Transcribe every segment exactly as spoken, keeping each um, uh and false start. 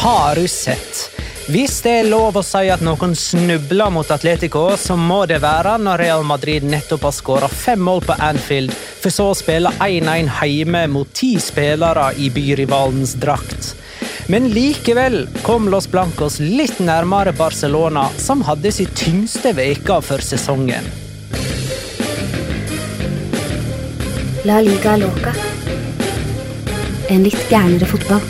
har du sett? Hvis det er lov å si at noen snubler mot Atletico, så må det være når Real Madrid nettopp har skåret fem mål på Anfield, for så å spille en en hjemme mot ti spillere i byrivalens drakt. Men likevel kom Los Blancos litt nærmere Barcelona, som hadde sitt tyngste veka for sesongen. La Liga Loca. En litt gærnere fotball.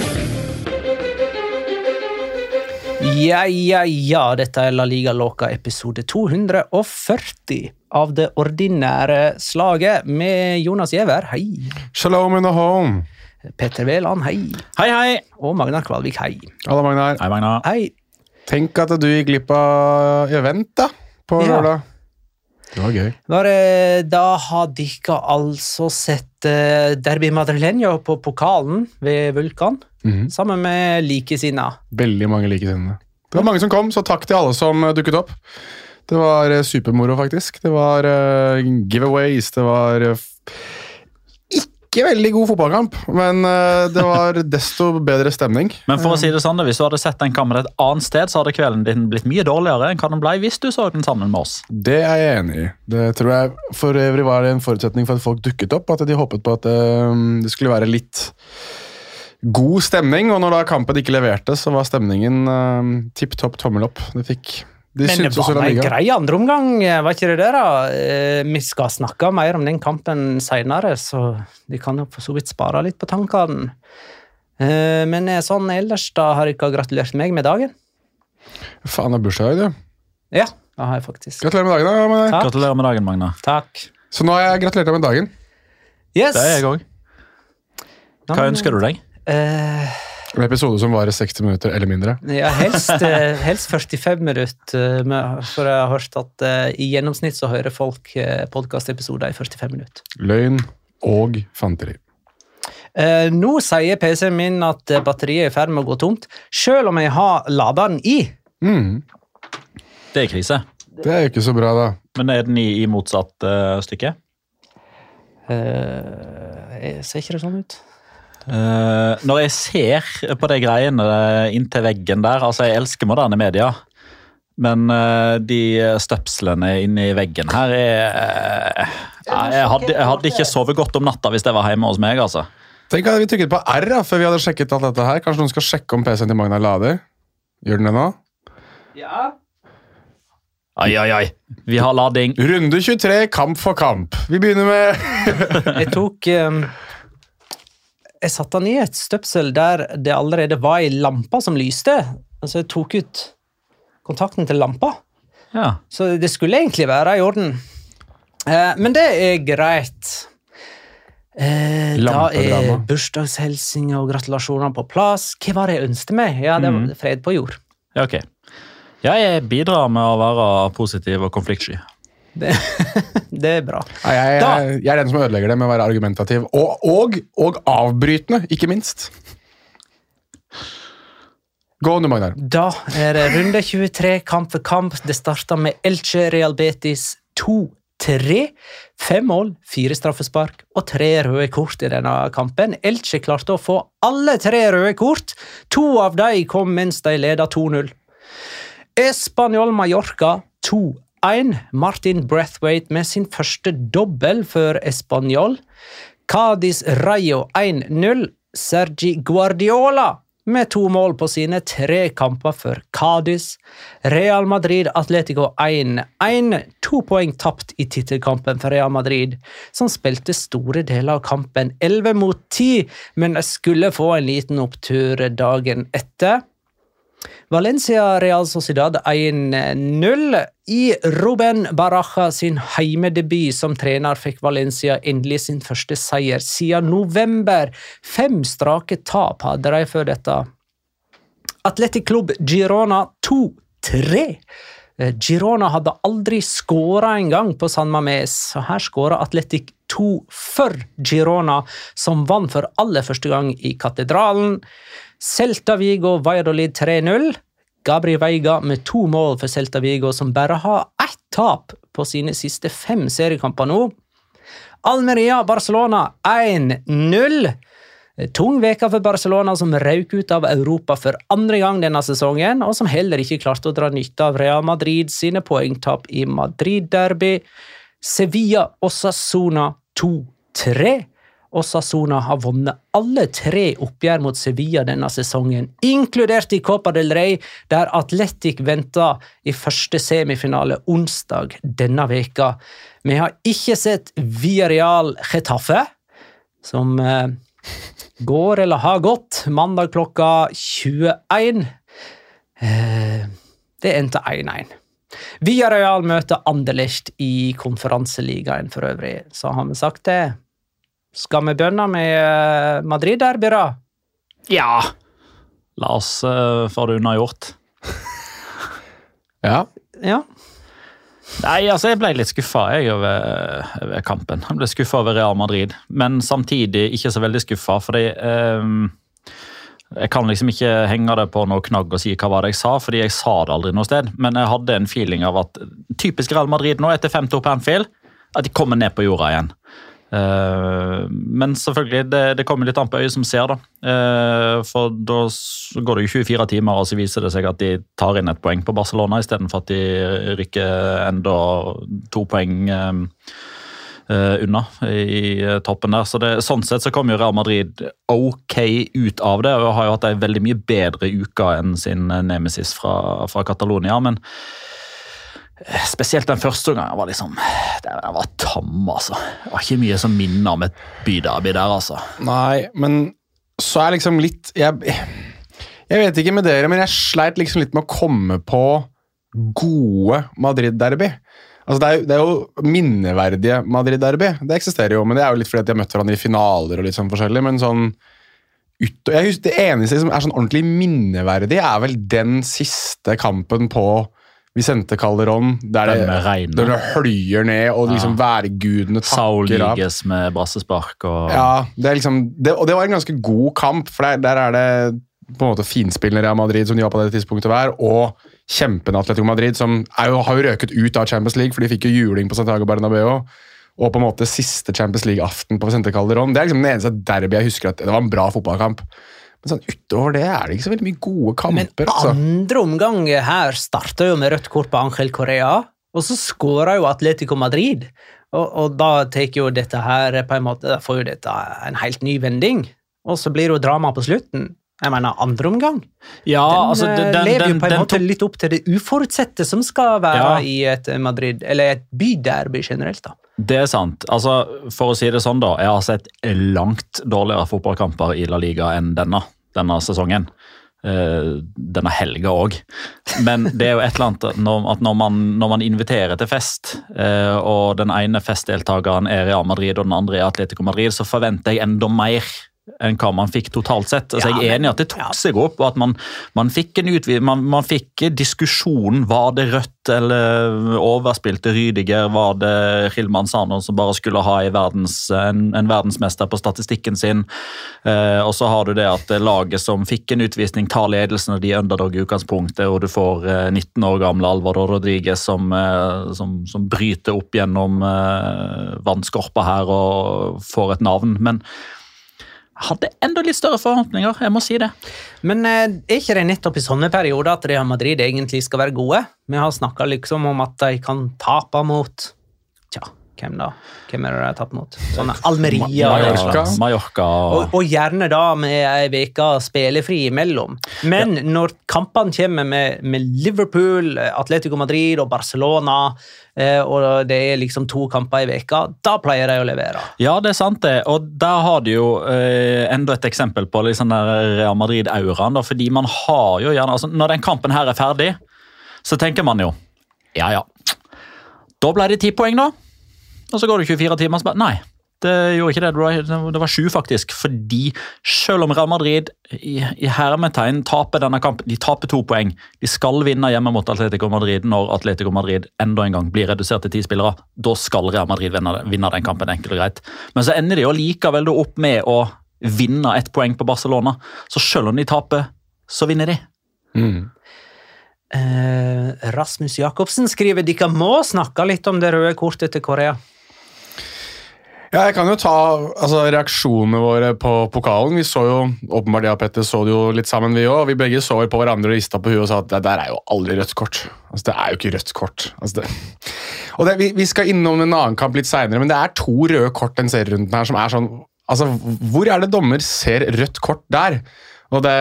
Ja, ja, ja, dette er La Liga Loca episode to hundre førti av det ordinære slaget med Jonas Giæver, hei. Shalom in the home. Petter Veland, hei. Hei, hei. Og Magnar Kvalvik, hei. Hallo, Magnar. Hei, Magnar. Hei. Tenk at du gikk glipp av event da, på Ja. lørdag. Det var gøy. Bare, da har dere altså sett uh, Derby Madrileño på pokalen ved Vulkan, Mhm. sammen med likesinna. Veldig mange likesinnede. Det var mange som kom, så takk til alle som eh, dukket opp. Det var eh, supermoro, faktisk. Det var eh, giveaways, det var eh, f- ikke veldig god fotballkamp, men eh, det var desto bedre stemning. Men for å si det sånn, hvis du hadde sett den kampen et annet sted, så hadde kvelden din blitt mye dårligere enn hva den ble hvis du så den sammen med oss. Det er jeg enig i. Det tror jeg for øvrig var en forutsetning for at folk dukket opp, at de håpet på at eh, det skulle være litt god stemning, og når da kampen ikke leverte, så var stemningen uh, tipp-topp tommel opp. Det fikk... De Men det syntes også var La en Liga. grei andre omgang, var ikke det det da? Eh, Vi skal snakke mer om den kampen senere, så de kan jo for så vidt spare litt på tankene. Eh, Men eh, sånn ellers da har dere gratulert meg med dagen. Faen, det er bursdag i dag, du. Ja, det har jeg faktisk. Gratulerer med dagen, da. Magnar. Takk. Gratulerer med dagen, Magnar. Takk. Så nå har jeg gratulert deg med dagen. Yes! Det er jeg også. Hva ønsker du deg? Eh, En episode som varer seksti minutter eller mindre. ja, helst, eh, helst førtifem minutter, eh, med- for jeg har hørt at eh, i gjennomsnitt så hører folk eh, podcastepisoder i førtifem minutter. Løgn og fanteri. Eh, nå sier P C-en min at eh, batteriet er i ferd med å gå tomt, selv om jeg har ladet den i. Mm, Det er krise. det er jo ikke så bra, da. Men er den i, i motsatt uh, stykke? Eh, jeg ser ikke det sånn ut. Uh, når jeg ser på de greiene inntil veggen der, altså jeg elsker moderne media, men uh, de støpslene inne i veggen her er uh, jeg, hadde, jeg hadde ikke sovet godt om natta hvis det var hjemme hos meg, altså. Tenk at vi trykket på R da, før vi hadde sjekket alt dette her. Kanskje noen skal sjekke om P C-en til Magnar lader? Gjør den det nå? Ja. Ai, ai, ai. Vi har lading. Runde tjuetre, kamp for kamp. Vi begynner med... Jeg tok... eh, jeg satte den i et støpsel der det allerede var en lampa som lyste. Altså jeg tok ut kontakten til lampa. Ja. Så det skulle egentlig være i orden. Eh, men det er greit. Eh, da er Lampedrama. bursdagshelsing og gratulasjoner på plass. Hva var det jeg ønsket meg? Ja, det var fred på jord. Ja, ok. Jeg bidrar med å være positiv og konfliktsky. Det, det er bra. Nei, jeg, Da. jeg, jeg er den som ødelegger det med å være argumentativ. Og, og, og avbrytende, ikke minst. Gå nå, Magnar. Da er det runde tjuetre, kamp for kamp. Det startet med Elche Real Betis to tre. Fem mål, fire straffespark og tre røde kort i denne kampen. Elche klarte å få alle tre røde kort. To av dem kom mens de ledet to null. Espanyol Mallorca to en. Martin Braithwaite med sin første dobbel for Espanyol. Cádiz Rayo en null. Sergi Guardiola med to mål på sine tre kamper for Cádiz. Real Madrid Atletico en en. To poeng tapt i titelkampen for Real Madrid, som spilte store deler av kampen elleve mot ti, men de skulle få en liten opptur dagen etter. Valencia Real Sociedad en null. I Ruben Baraja sin heimedebut som trener fikk Valencia endelig sin første seier siden november. Fem strake tap hadde de før dette. Athletic Club Girona to tre. Girona hadde aldri skåret en gang på San Mamés, så her skåret Athletic to for Girona, som vann for aller første gang i katedralen. Celta Vigo Valladolid tre null. Gabri Veiga med to mål for Celta Vigo, som bare har ett tap på sine siste fem seriekamper nå. Almeria Barcelona en null. Tung veka for Barcelona som røk ut av Europa for andre gang denne sesongen, og som heller ikke klarte å dra nytte av Real Madrid sine poengtap i Madrid-derby. Sevilla Osasuna to tre. Osasuna har vunnet alle tre oppgjør mot Sevilla denne sesongen, inkludert i Copa del Rey, der Atletic ventet i første semifinale onsdag denne veka. Vi har ikke sett Villarreal Getafe, som eh, går eller har gått mandag klokka tjueen. Eh, det endte én én. Villarreal møter Anderlecht i konferanseligaen for øvrig, så har vi sagt det. Skal vi begynne med Madrid-derby da? Ja! La oss uh, få det unnagjort. Ja. Ja. Nei, altså jeg ble litt skuffet jeg over, over kampen. Jeg ble skuffet over Real Madrid, men samtidig ikke så veldig skuffet, fordi um, jeg kan liksom ikke henge det på noe knagg og si hva var det jeg sa, fordi jeg sa det aldri noe sted, men jeg hadde en feeling av at typisk Real Madrid nå etter fem to på Anfield, at de kommer ned på jorda igjen. Uh, men selvfølgelig, det, det kommer litt an på øyet som ser da, uh, for da går det jo tjuefire timer og så viser det seg at de tar inn et poeng på Barcelona i stedet for at de rykker enda to poeng uh, uh, unna i uh, toppen der, så det, sånn sett så kommer jo Real Madrid ok ut av det, og har jo hatt en veldig mye bedre uke enn sin nemesis fra, fra Catalonia, men spesielt den første gangen var liksom, det var tam altså. Det var ikke mye som minner om et byderby der altså. Nei, men så er liksom litt, jeg, jeg vet ikke med dere, men jeg sleit liksom litt med å komme på gode Madrid-derby. Altså det er, det er jo minneverdige Madrid-derby, det eksisterer jo, men det er jo litt fordi at de har møtt hverandre i finaler og litt sånn forskjellig, men sånn, ut, jeg husker, det eneste som er sånn ordentlig minneverdig er vel den siste kampen på Vicente Calderón, der det, der det høyer ned, og liksom ja. Værgudene takker Saul av. Liges med brassespark. Og... Ja, det er liksom, det, og det var en ganske god kamp, for der, der er det på en måte finspillende Real Madrid, som de var på det tidspunktet hver, og kjempende Atletico Madrid, som er jo, har jo røket ut av Champions League, for de fikk jo juling på Santiago Bernabéu, og på en måte siste Champions League-aften på Vicente Calderón. Det er liksom den eneste derby jeg husker at det var en bra fotballkamp. Men sånn, utover det er det ikke så veldig mye gode kamper. Men altså. Andre omgang her startet jo med rødt kort på Angel Correa, og så skåret jo Atletico Madrid. Og, og da tenker jo dette her på en måte, da får jo dette en helt ny vending. Og så blir det jo drama på slutten. Jeg mener, andre omgang. Ja, den altså, den, den, lever jo på en den, måte den, litt opp til det uforutsette som skal være ja. I et Madrid, eller et byderby generelt da. Det er sant. Altså, for å si det sånn da, jeg har sett langt dårligere fotballkamper I La Liga enn denne, denne sesongen. Uh, denne helga også. Men det er jo et eller annet når, at når man, når man inviterer til fest, uh, og den ene festdeltageren er Real Madrid, og den andre er Atletico Madrid, så forventer jeg enda mer enn hva man fikk totalt sett. Altså, ja, jeg er enig I at det tok seg opp, og at man, man fikk en utvid, man, man fikk diskusjon, var det rødt eller overspilte Rydiger, var det Gil Manzano som bare skulle ha I verdens, en, en verdensmester på statistikken sin, eh, og så har du det at laget som fikk en utvisning tar ledelsen av de underdog I utgangspunktet, og du får eh, nitten år gamle Alvaro Rodriguez som, eh, som, som bryter opp gjennom eh, vannskorpa her og får et navn, men hadde enda litt større forhåpninger, jeg må si det. Men eh, er ikke det nettopp I sånne perioder at Real Madrid egentlig skal være gode? Vi har snakket liksom om at de kan tape mot, tja, hvem da? Hvem er det de har tatt mot? Sånne Almeria. Mallorca. Mallorca. Og, og gjerne da med en veka spillefri imellom. Men ja. Når kampene kommer med, med Liverpool, Atletico Madrid og Barcelona, eh, og det er liksom to kamper I veka, da pleier de å levere. Ja, det er sant det. Og der har de jo eh, enda et eksempel på liksom der Real Madrid-auraen, fordi man har jo gjerne, altså når den kampen her er ferdig, så tenker man jo, ja ja, da ble det ti poeng da, og så går det tjuefire timer, så bare, nei, det gjorde ikke det, det var sju faktisk, fordi selv om Real Madrid i, i hermetegn taper denne kampen, de taper to poeng, de skal vinne hjemme mot Atletico Madrid når Atletico Madrid enda en gang blir redusert til ti spillere, da skal Real Madrid vinne, vinne den kampen enkelt og greit. Men så ender de jo likevel opp med å vinne ett poeng på Barcelona, så selv om de taper, så vinner de. Mm. Eh, Rasmus Jakobsen skriver, de kan må snakke litt om det røde kortet til Korea. Ja, jeg kan jo ta altså, reaksjonene våre på pokalen. Vi så jo, åpenbart jeg og Petter så det jo litt sammen vi også. Vi begge så på hverandre og ristet på huet og sa at det der er jo aldri rødt kort. Altså, det er jo ikke rødt kort. Altså, det. Og det, vi, vi skal innom en annen kamp litt senere, men det er to røde kort den serierunden her som er sånn, altså, hvor er det dommer ser rødt kort der? Og det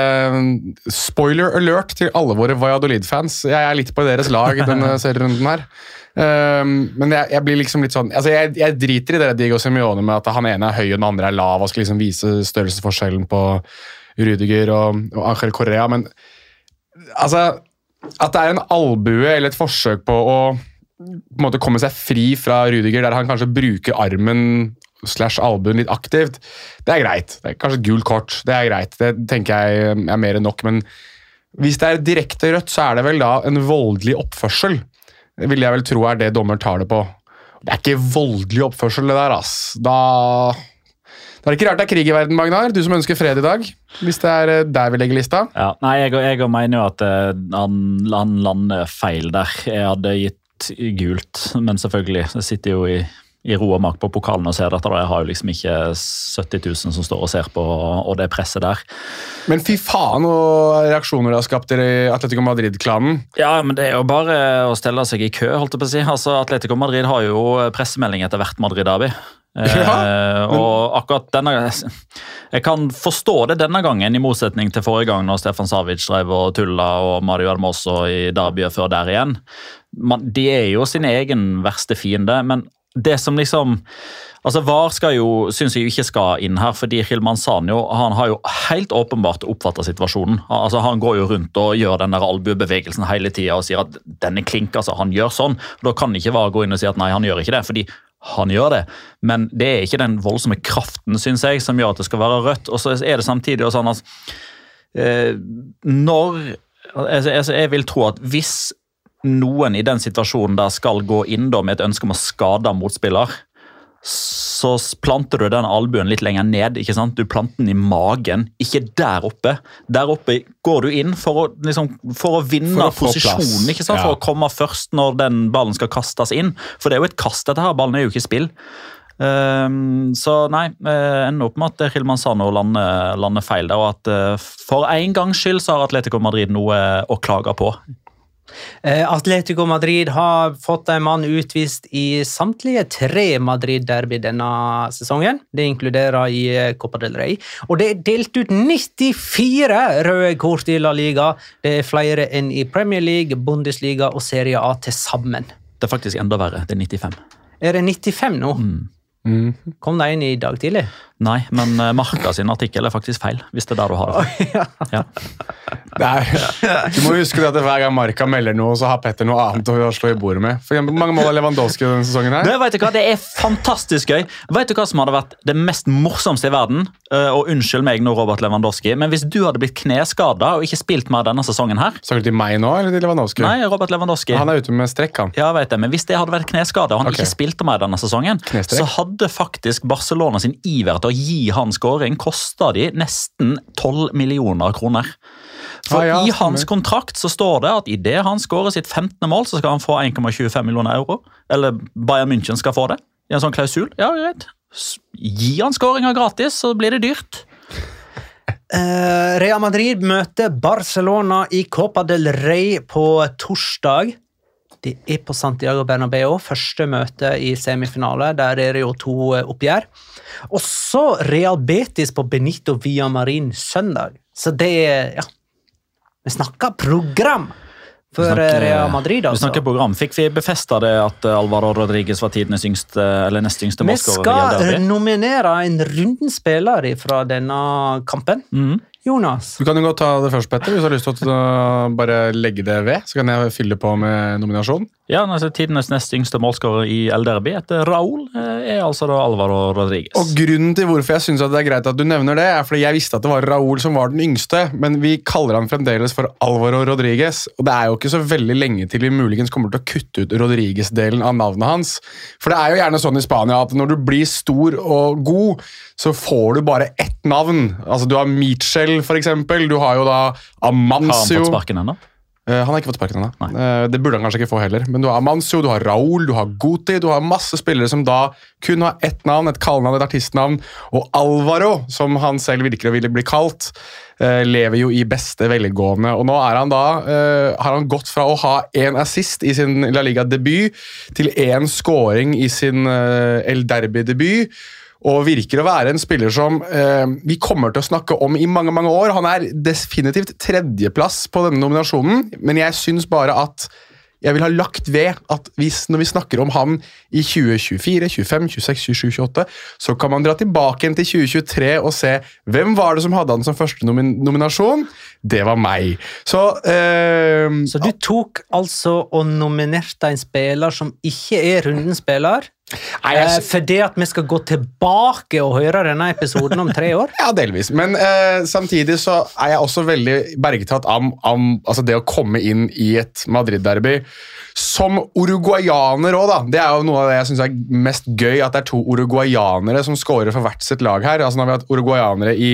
spoiler alert til alle våre Valladolid-fans. Jeg er litt på deres lag i denne serierunden her. Um, men jeg, jeg blir liksom litt sånn altså jeg, jeg driter i det Diego Simeone med at han ene er høy og den andre er lav og skal liksom vise størrelsesforskjellen på Rüdiger og, og Angel Correa, men altså at det er en albue eller et forsøk på å på en måte komme seg fri fra Rüdiger der han kanskje bruker armen slash albuen litt aktivt, det er greit. Det er kanskje et gult kort, det er greit, det tenker jeg er mer enn nok, men hvis det er direkte rødt så er det vel da en voldelig oppførsel. Det vil jeg vel tro er det dommer tar det på. Det er ikke voldelig oppførsel det der, ass. Da, da er det ikke rart det er krig i verden, Magnar. Du som ønsker fred i dag, hvis det er der vi legger lista. Ja, nei, jeg, jeg mener jo at uh, han, han lander feil der. Jeg hadde gitt gult, men selvfølgelig, det sitter jo i i ro og mak på pokalen og ser dette. Jeg har jo liksom ikke sytti tusen som står og ser på, og det presset der. Men fy faen og reaksjoner det har skapt i Atletico Madrid-klanen. Ja, men det er jo bare å stelle seg i kø, holdt jeg på å si. Altså, Atletico Madrid har jo pressemelding etter hvert Madrid-derby. Ja, men... og akkurat denne jeg kan forstå det denne gangen i motsetning til forrige gang når Stefan Savic drev og tulla og Mario Hermoso i derbyet før der igjen. Man, de er jo sin egen verste fiende, men det som liksom, altså V A R skal jo, synes jeg ikke skal inn her, fordi Gil Manzano, han har jo helt åpenbart oppfattet situasjonen. Altså han går jo rundt og gjør den der albuebevegelsen hele tiden og sier at denne klink, altså han gjør sånn. Og da kan ikke V A R gå inn og si at nei, han gjør ikke det, fordi han gjør det. Men det er ikke den voldsomme kraften, synes jeg, som gjør at det skal være rødt. Og så er det samtidig sånn at eh, når, altså, jeg vil tro at hvis noen i den situasjonen der skal gå inn da med et ønske om å skade motspiller, så planter du den albuen litt lenger ned, ikke sant? Du planter den i magen, ikke der oppe. Der oppe går du inn for å, liksom, for å vinne for å posisjonen, ikke sant? Ja. For å komme først når den ballen skal kastes inn. For det er jo et kast dette her, ballen er jo ikke spill. Um, så nei, ender opp med at Gil Manzano lander, lander feil der, og at uh, for en gangs skyld så har Atletico Madrid noe å klage på. Atletico Madrid har fått en mann utvist i samtlige tre Madrid-derby denne sesongen. Det inkluderer i Copa del Rey. Og det er delt ut nittifire røde kort i La Liga. Det er flere enn i Premier League, Bundesliga og Serie A til sammen. Det er faktisk enda verre, det er nittifem. Er det nittifem nå? Mm. Mm. Kom det inn i dag tidlig? Nei, men Marca sin artikkel er faktisk feil, hvis det er der du har det. Oh, ja. Ja. Nei, du må huske at hver gang Marca melder noe, så har Petter noe annet å slå i bordet med. For eksempel, mange mål av Lewandowski denne sesongen her. Det, vet du hva, det er fantastisk gøy. Vet du hva som hadde vært det mest morsomste i verden? Og unnskyld meg nå, Robert Lewandowski, men hvis du hadde blitt kneskadet og ikke spilt mer denne sesongen her... Snakker du til meg nå, eller til Lewandowski? Nei, Robert Lewandowski. Han er ute med strekk, han. Ja, vet jeg, men hvis det hadde vært kneskadet, og han okay. ikke spilte mer denne sesongen, knestrekk. Så hadde faktisk Barcelona sin iver til å gi han skåring kostet de nesten tolv millioner kroner. For ah, ja, i hans kontrakt så står det at i det han skårer sitt femtende mål, så skal han få en komma tjuefem millioner euro. Eller Bayern München skal få det. I en sånn klausul. Ja, greit. Gi han skåringer gratis, så blir det dyrt. Uh, Real Madrid møter Barcelona i Copa del Rey på torsdag. Det er på Santiago Bernabéu, første møte i semifinale. Der er det jo to oppgjør. Og så Real Betis på Benito Villamarin søndag. Så det er, ja, vi snakker program for snakker, Real Madrid, altså. Vi snakker program. Fikk vi befestet det at Alvaro Rodriguez var tidenes yngste, eller nest yngste målskårer? Vi skal nominere en runden spiller fra denne kampen. Mm. Jonas. Du kan jo godt ta det først, Petter, hvis du har lyst til å bare legge det ved, så kan jeg fylle på med nominasjon. Ja, altså, tidenes nest yngste målskårer i El Derby etter Raúl er altså da Alvaro Rodriguez. Og grunnen til hvorfor jeg synes at det er greit at du nevner det, er fordi jeg visste at det var Raúl som var den yngste, men vi kaller han fremdeles for Alvaro Rodriguez, og det er jo ikke så veldig lenge til vi muligens kommer til å kutte ut Rodriguez-delen av navnet hans. For det er jo gjerne sånn i Spania at når du blir stor og god, så får du bare ett navn. Altså du har Michel for eksempel, du har jo da Amancio. Har han fått sparken ennå? Uh, han har ikke fått sparken ennå. Uh, det burde han kanskje ikke få heller. Men du har Amancio, du har Raúl, du har Guti, du har masse spillere som da kun har ett navn, et kallenavn, et artistnavn. Og Alvaro, som han selv virker å ville bli kalt, uh, lever jo i beste velgående. Og nå er han da, uh, har han gått fra å ha en assist i sin La Liga-debut til en scoring i sin uh, El Derby-debut. Og virker å være en spiller som eh, vi kommer til å snakke om i mange, mange år. Han er definitivt tredjeplass på denne nominasjonen, men jeg synes bare at jeg vil ha lagt ved at hvis, når vi snakker om han i tjue tjuefire, tjuefem, tjueseks, tjuesju, tjueåtte, så kan man dra tilbake igjen til tjue tjuetre og se hvem var det som hadde han som første nomin nominasjon. Det var meg. Så, eh, så du tok altså og nominerte en spiller som ikke er rundens spiller? Nei, jeg... eh, for det at vi skal gå tilbake og høre denne episoden om tre år? Ja, delvis. Men eh, samtidig så er jeg også veldig bergtatt av, av altså det å komme inn i et Madrid-derby som uruguayaner også, da. Det er jo noe av det jeg synes er mest gøy, at det er to uruguayanere som scorer for hvert sitt lag her. Altså, nå har vi hatt uruguayanere i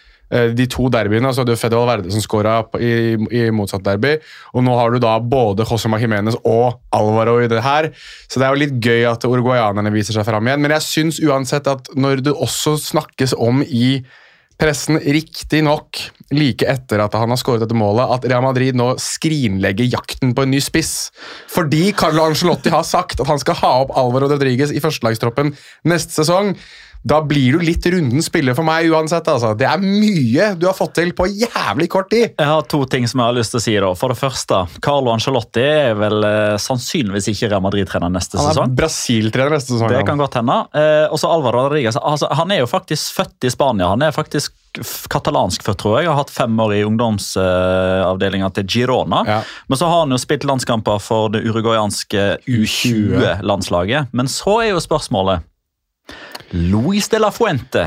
de to derbyene, altså det er Fede Valverde som skåret i, i motsatt derby, og nå har du da både José Jiménez og Alvaro i det her, så det er jo litt gøy at uruguayanerne viser seg frem igjen, men jeg synes uansett at når det også snakkes om i pressen riktig nok, like etter at han har skåret dette målet, at Real Madrid nå skrinlegger jakten på en ny spiss, fordi Carlo Ancelotti har sagt at han skal ha opp Alvaro Rodriguez i førstelagstroppen neste sesong. Da blir du litt runden spiller for meg uansett. Altså. Det er mye du har fått til på jævlig kort tid. Jeg har to ting som jeg har lyst til å si da. For det første, Carlo Ancelotti er vel eh, sannsynligvis ikke Real Madrid-trener neste sesong. Han er sesong. Brasil-trener neste sesong. Det kan godt hende. Eh, og så Alvaro Rodriguez. Altså, han er jo faktisk født i Spania. Han er faktisk katalansk født, tror jeg. Jeg har hatt fem år i ungdomsavdelingen til Girona. Ja. Men så har han jo spilt landskamper for det uruguayanske U tjue-landslaget. Men så er jo spørsmålet Luis de la Fuente.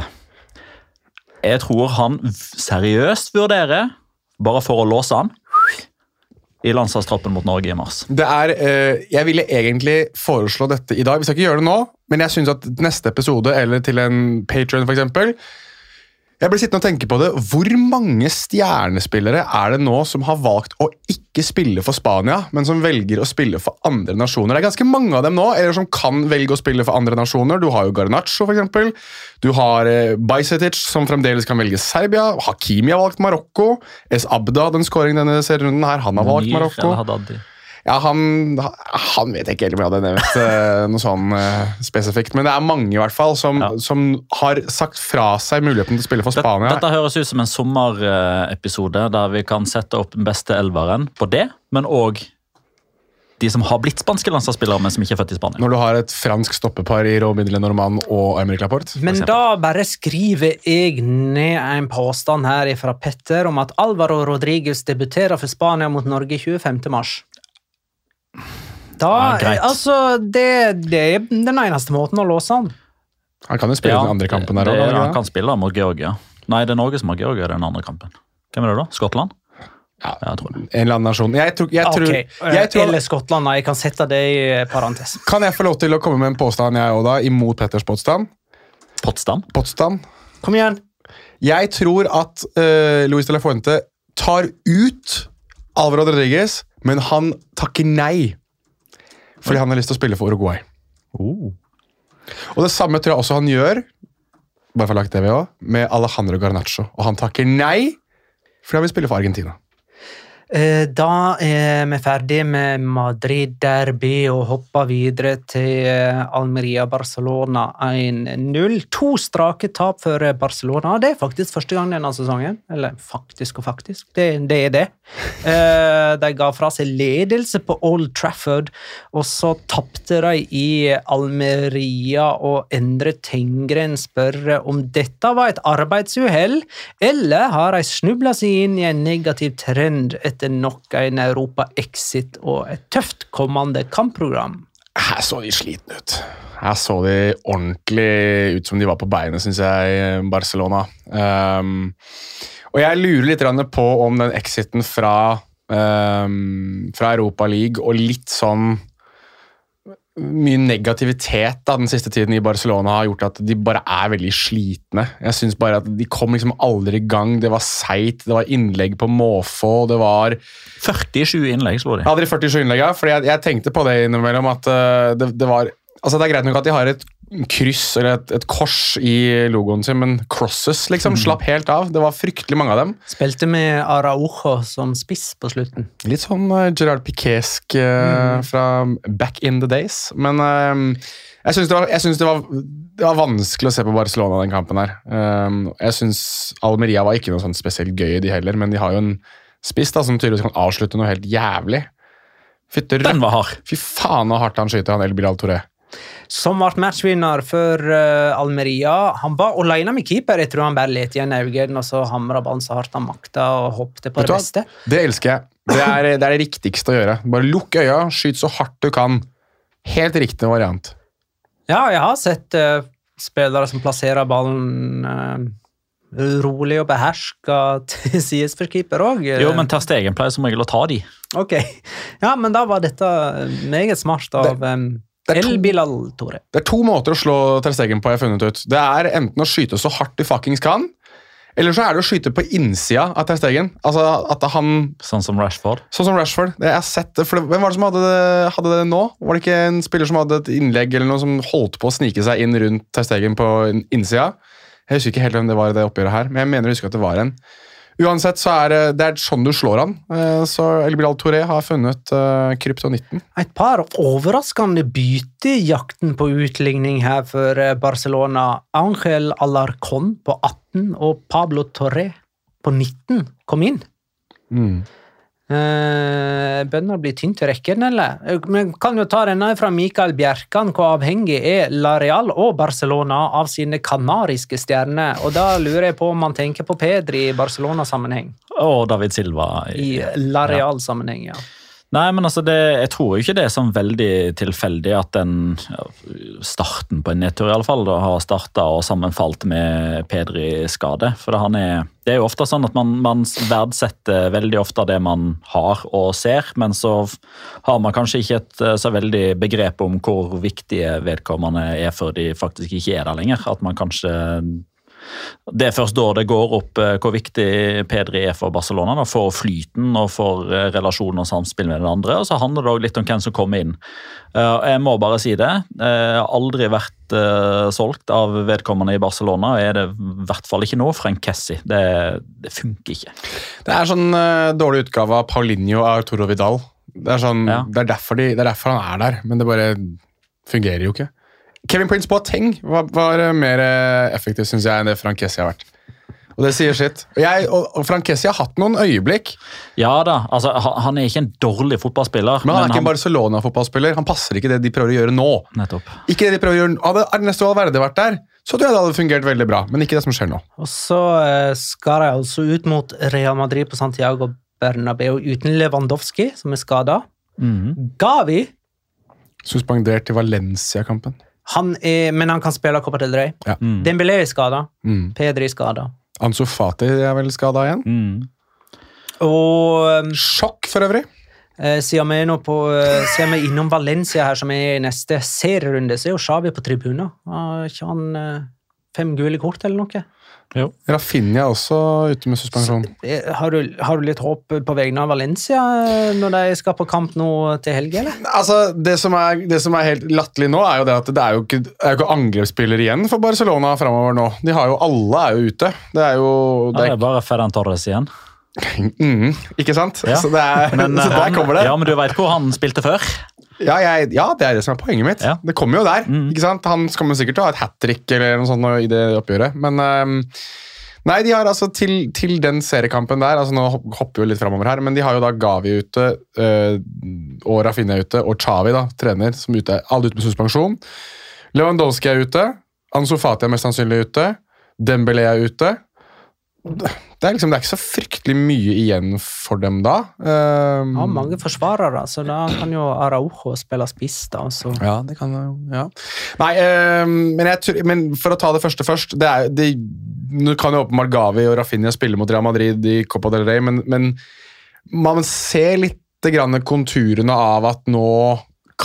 Jeg tror han seriøst vurderer, bare for å låse han, i landslagstroppen mot Norge i mars. Det er, eh, jeg ville egentlig foreslå dette i dag. Vi skal ikke gjøre det nå, men jeg synes at neste episode, eller til en Patreon for eksempel, jeg blir sittende og tenke på det. Hvor mange stjernespillere er det nå som har valgt å ikke spille for Spania, men som velger å spille for andre nasjoner? Det er ganske mange av dem nå, eller som kan velge å spille for andre nasjoner. Du har jo Garnacho, for eksempel. Du har eh, Bajsetic, som fremdeles kan velge Serbia. Hakimi har valgt Marokko. Es Abda, den scoringen denne serierunden her, han har valgt Marokko. Ja, han, han vet ikke helt om jeg hadde nevnt uh, noe sånn uh, spesifikt, men det er mange i hvert fall som, ja. som har sagt fra seg muligheten til å spille for Spania. Dette, dette høres ut som en sommerepisode der vi kan sette opp den beste elveren på det, men også de som har blitt spanske landslagsspillere, men som ikke er født i Spania. Når du har et fransk stoppepar i Robin Lenormand og Aymeric Laporte. Men da bare skriver jeg ned en påstand her fra Petter om at Alvaro Rodriguez debuterer for Spania mot Norge tjuefemte mars. Da, ja, altså, det, det er den eneste måten å låse han. Han kan jo spille ja, den andre kampen der det, også, han kan spille mot Georgia. Nei, det er Norge som har Georgia i den andre kampen. Hvem er det da? Skottland? Ja, jeg tror det. En eller annen nasjon. Jeg tror, jeg tror, okay. jeg tror, Eller Skottland, jeg kan sette det i parentes. Kan jeg få lov til å komme med en påstand jeg også da, imot Petters påstand? Potsdam? Potsdam. Kom igjen. Jeg tror at uh, Luis de la Fuente tar ut Alvaro Rodriguez, men han takker nei. Fordi han har lyst til å spille for Uruguay. Oh. Og det samme tror jeg også han gjør, bare for å lage det vi også, med Alejandro Garnacho. Og han takker nei, fordi han vil spille for Argentina. Da er vi ferdig med Madrid-derby og hopper videre til Almeria-Barcelona en null. To strake tap for Barcelona. Det er faktisk første gang denne sesongen. Eller faktisk og faktisk. Det, det er det. De ga fra seg ledelse på Old Trafford, og så tappte de i Almeria, og Endre Tengren spør om dette var et arbeidsuhell, eller har de snublet seg inn i en negativ trend etter etter nok en Europa-exit og et tøft kommende kampprogram. Her så de slitne ut. Her så de ordentlig ut som de var på beinet, synes jeg, Barcelona. Um, og jeg lurer litt på om den exiten fra, um, fra Europa League og litt sånn mye negativitet da, den siste tiden i Barcelona har gjort at de bare er veldig slitne. Jeg synes bare at de kom liksom aldri i gang. Det var seit, det var innlegg på måfå, det var førtisju innlegg, slår de. Ja, de førtisju innlegg, ja, fordi jeg, jeg tenkte på det innimellom at uh, det, det var altså det er greit nok at de har et kryss eller et, et kors i logoen sin, men crosses liksom, slapp helt av. Det var fryktelig mange av dem. Spilte med Araujo som spiss på slutten. Litt sånn uh, Gerard Piquesk uh, mm. fra back in the days. Men uh, jeg synes, det var, jeg synes det, var, det var vanskelig å se på Barcelona den kampen her. Um, jeg synes Almeria var ikke noe sånn spesielt gøy i de heller, men de har jo en spiss da, som tydeligvis kan avslutte noe helt jævlig. Fytter, den var hard. Fy faen hvor hardt han skyter, han El Bilal Touré. Som ble matchvinner for uh, Almeria. Han var alene med keeper. Jeg tror han bare let igjen øynene, og så hamret ballen så hardt han makta og hoppte på det beste. Det elsker jeg. Det er, det er det riktigste å gjøre. Bare lukk øya, skyt så hardt du kan. Helt riktig variant. Ja, jeg har sett uh, spillere som plasserer ballen uh, rolig og beherska til sides for keeper også. Jo, men Ter Stegen pleier som regel å ta de. Ok. Ja, men da var dette meget smart av... Um, El Bilal Touré. Det er to måter å slå Ter Stegen på, jeg har funnet ut. Det er enten å skyte så hardt du fuckings kan, eller så er det å skyte på innsida av Ter Stegen. Altså at han... Sånn som Rashford? Sånn som Rashford. Jeg har sett det. For hvem var det som hadde det, hadde det nå? Var det ikke en spiller som hadde et innlegg eller noe som holdt på å snike seg inn rundt Ter Stegen på innsida? Jeg husker ikke helt hvem det var i det oppgjøret her, men jeg mener å huske at det var en. Uansett så er det er sånn du slår han. Så El Bilal Touré har funnet uh, kryptonitten. Et par overraskende bytte i jakten på utligning her for Barcelona. Ángel Alarcón på atten og Pablo Torre på nitten kom inn. Mm. Eh, bønner blir tynt i rekken, eller? Men kan jo ta denne fra Mikael Bjerkan, hvor avhengig er La Real og Barcelona av sine kanariske stjerner, og da lurer jeg på om man tenker på Pedri i Barcelona-sammenheng. Og David Silva. I, I La Real-sammenheng, ja. Nei, men altså, det, jeg tror jo ikke det er sånn veldig tilfeldig at den ja, starten på en nedtur i alle fall da, har startet og sammenfalt med Pedri skade. For det, han er, det er jo ofte sånn at man, man verdsetter veldig ofte det man har og ser, men så har man kanskje ikke et så veldig begrep om hvor viktige vedkommende er før de faktisk ikke er der lenger. At man kanskje... Det er først da det går opp hvor viktig Pedri er for Barcelona, da, for flyten og for relasjonen og samspill med den andre, og så handler det også litt om hvem som kommer inn. Jeg må bare si det, jeg har aldri vært solgt av vedkommende i Barcelona, og er det i hvert fall ikke nå, Frank Kessie. Det, det funker ikke. Det er sånn uh, dårlig utgave av Paulinho og Arturo Vidal. Det er, sånn, ja. det, er derfor de, det er derfor han er der, men det bare fungerer jo ikke. Kevin Prince Boateng var, var mer effektiv, synes jeg, enn det Frank Kessie har vært. Og det sier sitt. Jeg, og, og Frank Kessie har hatt noen øyeblikk. Ja da, altså, han er ikke en dårlig fotballspiller. Men han er men ikke han... en Barcelona-fotballspiller. Han passer ikke det de prøver å gjøre nå. Nettopp. Ikke det de prøver å gjøre nå. Hadde Ernesto Valverde vært der, så tror jeg det hadde fungert veldig bra. Men ikke det som skjer nå. Og så uh, skal jeg altså ut mot Real Madrid på Santiago Bernabeu uten Lewandowski, som er skadet. Mm. Gavi. Suspendert i Valencia-kampen. Han er, men han kan spille Copa del Rey. Ja. Mm. Dembélé er skadet. Mm. Pedri er skadet. Ansu Fati er vel skadet igjen. Mm. Og um, sjokk for øvrig. Eh, siden vi er nå på eh, siden vi er innom Valencia her, som er i neste serierunde, så er jo Xavi på tribunen. Har ikke han eh, fem gule kort eller noe? Jo. Rafinha er også ute med suspensjon. Så, har, du, har du litt håp på vegne av Valencia når de skal på kamp nå til helgen, eller? Altså, det som er, det som er helt latterlig nå, er jo det at det er jo ikke, er jo ikke angrepsspiller igjen for Barcelona fremover nå. De har jo, alle er jo ute. Det er jo... Det er, ja, det er bare Ferran Torres igjen. Mm, ikke sant? Ja. Så, det er, men, så der han, kommer det. Ja, men du vet hvor han spilte før? Ja, jeg, ja, det er det som er poenget mitt. Ja. Det kommer jo der, mm. ikke sant? Han kommer sikkert til å ha et hat-trick eller noe sånt i det oppgjøret, men... Um, Nei, de har altså til, til den seriekampen der, altså nå hopper vi jo litt fremover her, men de har jo da Gavi ute, øh, og Rafinha ute, og Xavi da, trener, som ute, alle ute med suspensjon. Lewandowski er ute, Ansu Fati er mest sannsynlig ute, Dembélé er ute. Det er liksom, det er ikke så fryktelig mye igjen for dem da. Um, ja, mange forsvarere, så da kan jo Araujo spille spiss da. Så. Ja, det kan jo, ja. Nei, um, men, jeg, men for å ta det første først, det er, det, nå kan jo åpenbart Gavi og Rafinha spille mot Real Madrid i Copa del Rey, men, men man ser litt grann konturene av at nå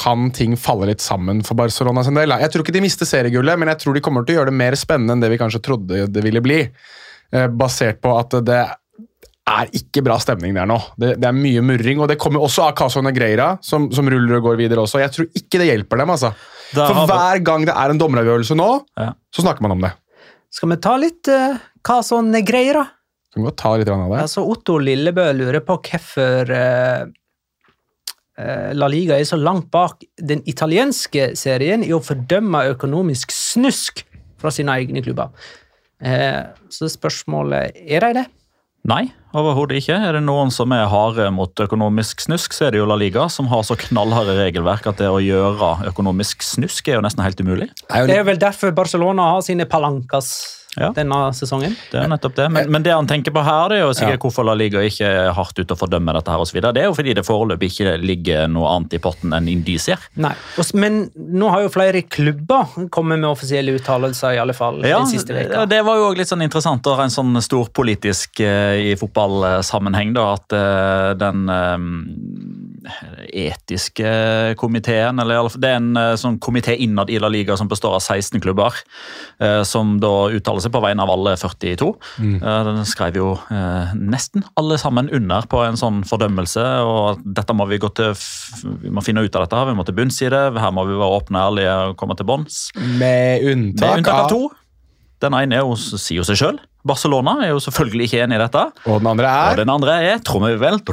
kan ting falle litt sammen for Barcelona sin del. Jeg tror ikke de mister seriegullet, men jeg tror de kommer til å gjøre det mer spennende enn det vi kanskje trodde det ville bli. Basert på at det er ikke bra stemning der nå. Det, det er mye murring, og det kommer også av Caso Negreira, som, som ruller og går videre også. Jeg tror ikke det hjelper dem, altså. For hver gang det er en dommeravgjørelse nå, ja. så snakker man om det. Skal vi ta litt uh, Caso Negreira? Kan godt ta litt av det. Altså, Otto Lillebø lurer på hvorfor uh, uh, La Liga er så langt bak den italienske serien i å fordømme økonomisk snusk fra sine egne klubber. Uh, så spørsmålet, er de det? Nei, overhodet ikke. Er det noen som er harde mot økonomisk snusk, så er det jo La Liga, som har så knallharde regelverk at det å gjøre økonomisk snusk er jo nesten helt umulig. Det er vel derfor Barcelona har sine palankas ja. denne sesongen. Det er nettopp det. Men, men det han tenker på her, det er jo sikkert ja. hvorfor La Liga ikke er hardt ute å fordømme dette her og så videre. Det er jo fordi det foreløpig ikke ligger noe annet i potten enn indisier. Nei, men nå har jo flere klubber kommet med offisielle uttalelser i alle fall ja, den siste veka. Ja, det var jo også litt sånn interessant å ha en sånn stor politisk uh, i fotballsammenheng da, at uh, den um, etiske komiteen, eller i alle fall, det er en uh, sånn komité innad i La Liga som består av seksten klubber, uh, som da uttaler seg på vegne av alle førtito. Mm. Den skrev jo eh, nesten alle sammen under på en sånn fordømmelse, og dette må vi gå til, vi må finne ut av dette her, vi må til bunns i det, her må vi være åpne, ærlige og komme til bunns. Med unntak, Med unntak av to. Den ene er jo, sier jo seg selv. Barcelona er jo selvfølgelig ikke enig i dette. Og den andre er? Og den andre er, tror vi vel,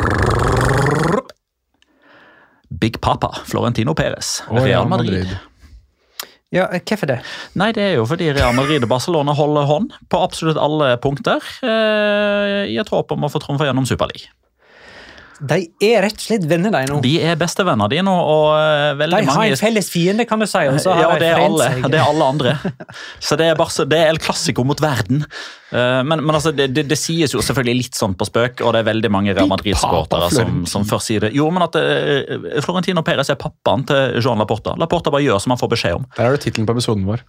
Big Papa, Florentino Perez, og Real Madrid. Madrid. Ja, hvorfor det? Nei, det er jo fordi Real Madrid og Barcelona holder hånd på absolutt alle punkter eh, i et håp om å få trumfe gjennom Superliga. De er rett og slett venner de nå. De er bestevenner de nå, og uh, veldig mange... De har mange... en felles fiende, kan du si, og så har ja, de det er alle, seg. det er alle andre. Så det er, bare, det er El Clasico mot verden. Uh, men men altså, det, det, det sies jo selvfølgelig litt sånn på spøk, og det er veldig mange Real Madrid-supportere som, som først sier det. Jo, men at uh, Florentino Perez er pappaen til Joan Laporta. Laporta bare gjør som han får beskjed om. Der har du titlen på episoden vår.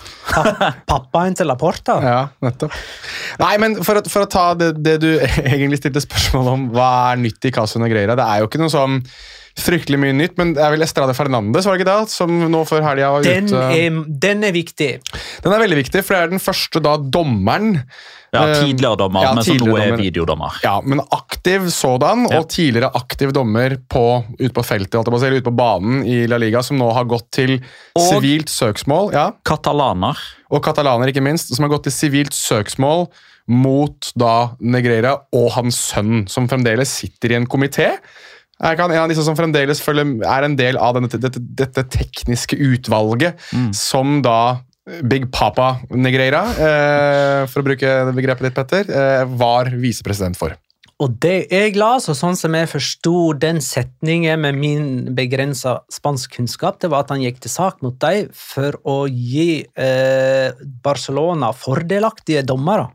Pappaen til Laporta? Ja, nettopp. Nei, men for å, for å ta det, det du egentlig stilte spørsmål om, hva er nytt i Caso Negreira? Det er jo ikke noe sånn fryktelig mye nytt, men det er vel Estrada Fernandes, var det ikke det? Som nå før helgen var den ute. Er, den er viktig. Den er veldig viktig, for det er den første da dommeren. Ja, tidligere dommer, ja, men som nå er videodommer. Ja, men aktiv sådan, ja. Og tidligere aktiv dommer på, ut på feltet, eller ut på banen i La Liga, som nå har gått til sivilt søksmål. Ja. Katalaner. Og katalaner, ikke minst, som har gått til sivilt søksmål mot da Negreira og hans sønn, som fremdeles sitter i en komité. Jeg kan, en av disse som fremdeles følger, er en del av denne, dette, dette tekniske utvalget, mm. som da Big Papa Negreira, eh, for å bruke begrepet ditt, Petter, eh, var visepresident for. Og det er glad, så sånn som jeg forstod den setningen med min begrenset spansk kunnskap, det var at han gikk til sak mot deg for å gi eh, Barcelona fordelaktige dommere.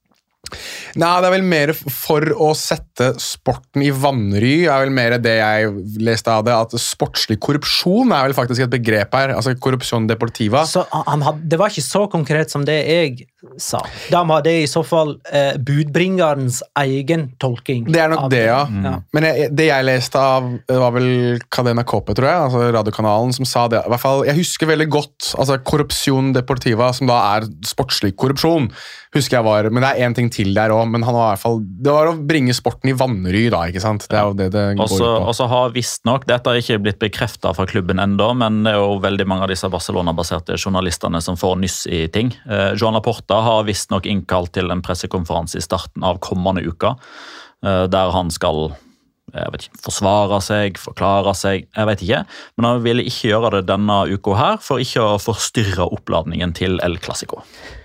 Nei, det er vel mer for å sette sporten i vanry, er vel mer det jeg leste av det, at sportslig korrupsjon er vel faktisk et begrep her, altså korrupsjon deportiva. Så han had, det var ikke så konkret som det jeg sa. Da var det i så fall eh, budbringerens egen tolking. Det er nok det, ja. Mm. ja. Men jeg, det jeg leste av, det var vel Cadena Cope, tror jeg, altså radiokanalen, som sa det. I hvert fall, jeg husker veldig godt, altså korrupsjon deportiva, som da er sportslig korrupsjon, husker jeg var, men det er en ting til der også, men han var i hvert fall, det var å bringe sporten i vanry da, ikke sant? Det er jo det det går også, ut på. Og så har visst nok, dette har ikke blitt bekreftet fra klubben enda, men det er jo veldig mange av disse Barcelona-baserte journalistene som får nyss i ting. Eh, Joan Laporta har visst nok innkalt til en pressekonferanse i starten av kommende uka, eh, der han skal jeg vet ikke, forsvare seg, forklare seg, jeg vet ikke, men han ville ikke gjøre det denne uka her, for ikke å forstyrre oppladningen til El Clasico.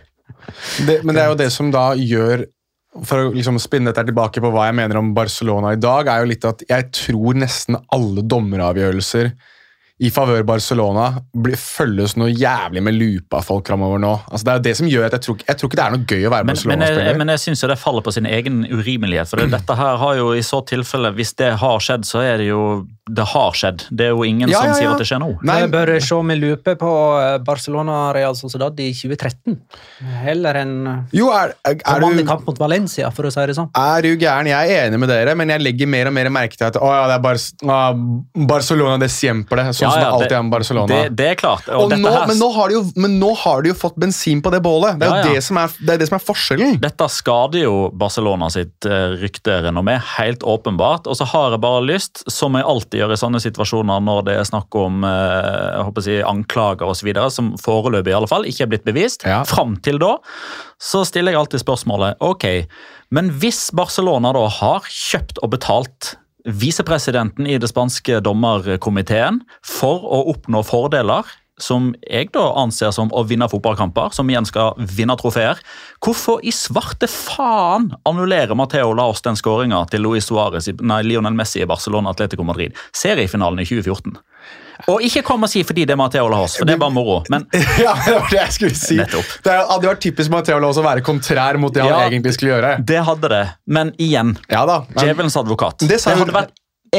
Det, men det er jo det som da gjør, for å liksom spinne dette tilbake på hva jeg mener om Barcelona i dag, er jo litt at jeg tror nesten alle dommeravgjørelser i favør Barcelona blir, følges noe jævlig med lupa folk fremover nå. Altså, det er jo det som gjør at jeg tror, jeg tror ikke det er noe gøy å være Barcelona-spiller. Men, men, men jeg synes jo det faller på sin egen urimelighet, for det, dette her har jo i så tilfelle, hvis det har skjedd, så er det jo, det har skjedd. Det er jo ingen ja, som ja, ja. sier at det skjer nå. Nei, jeg bør se med lupe på Barcelona Real Sociedad i tjue tretten. Heller enn jo, er, er, er vanlig kamp mot Valencia, for å si det sånn. Er du gæren? Jeg er enig med dere, men jeg legger mer og mer merke til at å, ja, det er Bar- Barcelona det siempre, sånn sånn som ja, alltid det- er med Barcelona. Det, det er klart. Og Og dette, nå, her, men, nå har de jo, men nå har de jo fått bensin på det bålet. Det er jo Ja, ja. Det, som er, det, er det som er forskjellen. dette skader jo Barcelona sitt uh, rykterenommé, helt åpenbart. Og så har jeg bare lyst, som jeg alltid gjør i sånne situasjoner når det er snakk om uh, jeg håper å si, anklager og så videre, som foreløpig i alle fall ikke er blitt bevist, Ja. fram til da, så stiller jeg alltid spørsmålet, ok, men hvis Barcelona da har kjøpt og betalt visepresidenten i det spanske dommerkomiteen for å oppnå fordeler som jeg da anser som å vinne fotballkamper, som igjen skal vinne trofeer. Hvorfor i svarte faen annullerer Mateo Laos den skåringen til Luis Suarez, i- nei, Lionel Messi i Barcelona Atletico Madrid, seriefinalen i tjue fjorten? Og ikke kom og si fordi det er Mateo Laos, for det er bare moro, men Ja, det var det jeg skulle si. Nettopp. Det hadde vært typisk Matteo Laos å være kontrær mot det han Ja. egentlig skulle gjøre. det hadde det. Men igjen, Ja da. men- djevelens advokat. Det Det, sa jo- hadde vært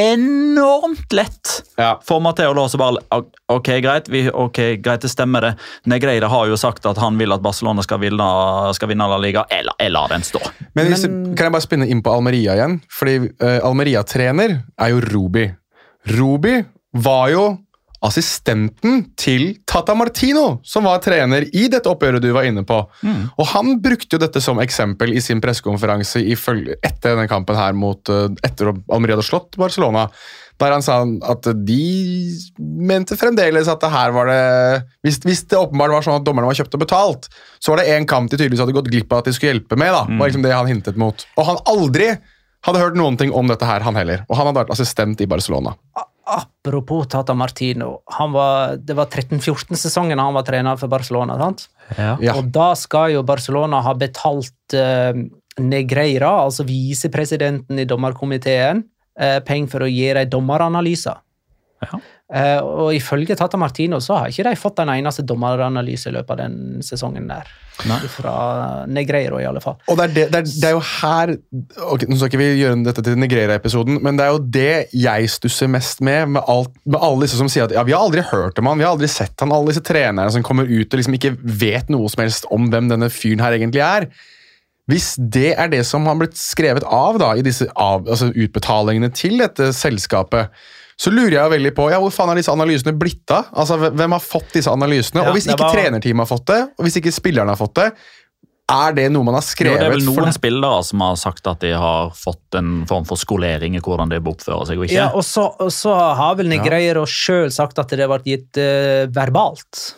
enormt lett Ja. for Mateo Laos å bare Ok, greit, vi, ok, greit, det stemmer det. Negreira har jo sagt at han vil at Barcelona skal vinne, skal vinne La Liga. Jeg, la- jeg lar den stå. Men hvis, Men- kan jeg bare spinne inn på Almeria igjen? Fordi eh, Almeria-trener er jo Rubi. Rubi var jo assistenten til Tata Martino, som var trener i dette oppgjøret du var inne på. Og han brukte jo dette som eksempel i sin pressekonferanse i følge- etter denne kampen her mot, eh, etter at Almeria hadde slått Barcelona, der han sa at de mente fremdeles at det her var det hvis, hvis det åpenbart var sånn at dommerne var kjøpt og betalt, så var det en kamp de tydeligvis hadde gått glipp av at de skulle hjelpe med. da, var liksom det han hintet mot. Og han aldri hadde hørt noen ting om dette her, han heller. Og han hadde vært assistent i Barcelona. Apropos Tata Martino, han var, det var tretten fjorten-sesongen han var trener for Barcelona, sant? Ja. Ja. Og da skal jo Barcelona ha betalt eh, Negreira, altså visepresidenten i dommerkomiteen, eh, penger for å gi dem dommeranalyser. Ja. Eh, og ifølge Tata Martino så har ikke de fått en eneste dommeranalyse i løpet av den sesongen der. Nei. Fra Negreiro i alle fall. Og det er, det, det, er, det er jo her ok, Nå skal ikke vi gjøre dette til Negreira-episoden, men det er jo det jeg stusser mest med, med, alt, med alle disse som sier at ja, vi har aldri hørt om han, vi har aldri sett han, alle disse trenerne som kommer ut og liksom ikke vet noe som helst om hvem denne fyren her egentlig er. Hvis det er det som har blitt skrevet av da, i disse av, altså utbetalingene til dette selskapet, så lurer jeg veldig på ja, hvor faen har disse analysene blitt av? Altså, hvem har fått disse analysene? Ja, og hvis det ikke var- trenerteamet har fått det, og hvis ikke spillerne har fått det, er det noe man har Jo, skrevet? det er vel for noen det? spillere som har sagt at de har fått en form for skolering i hvordan de bør oppføre seg og ikke. Ja, og så, og så har vel Negreiro sjøl sagt at det ble gitt eh, verbalt.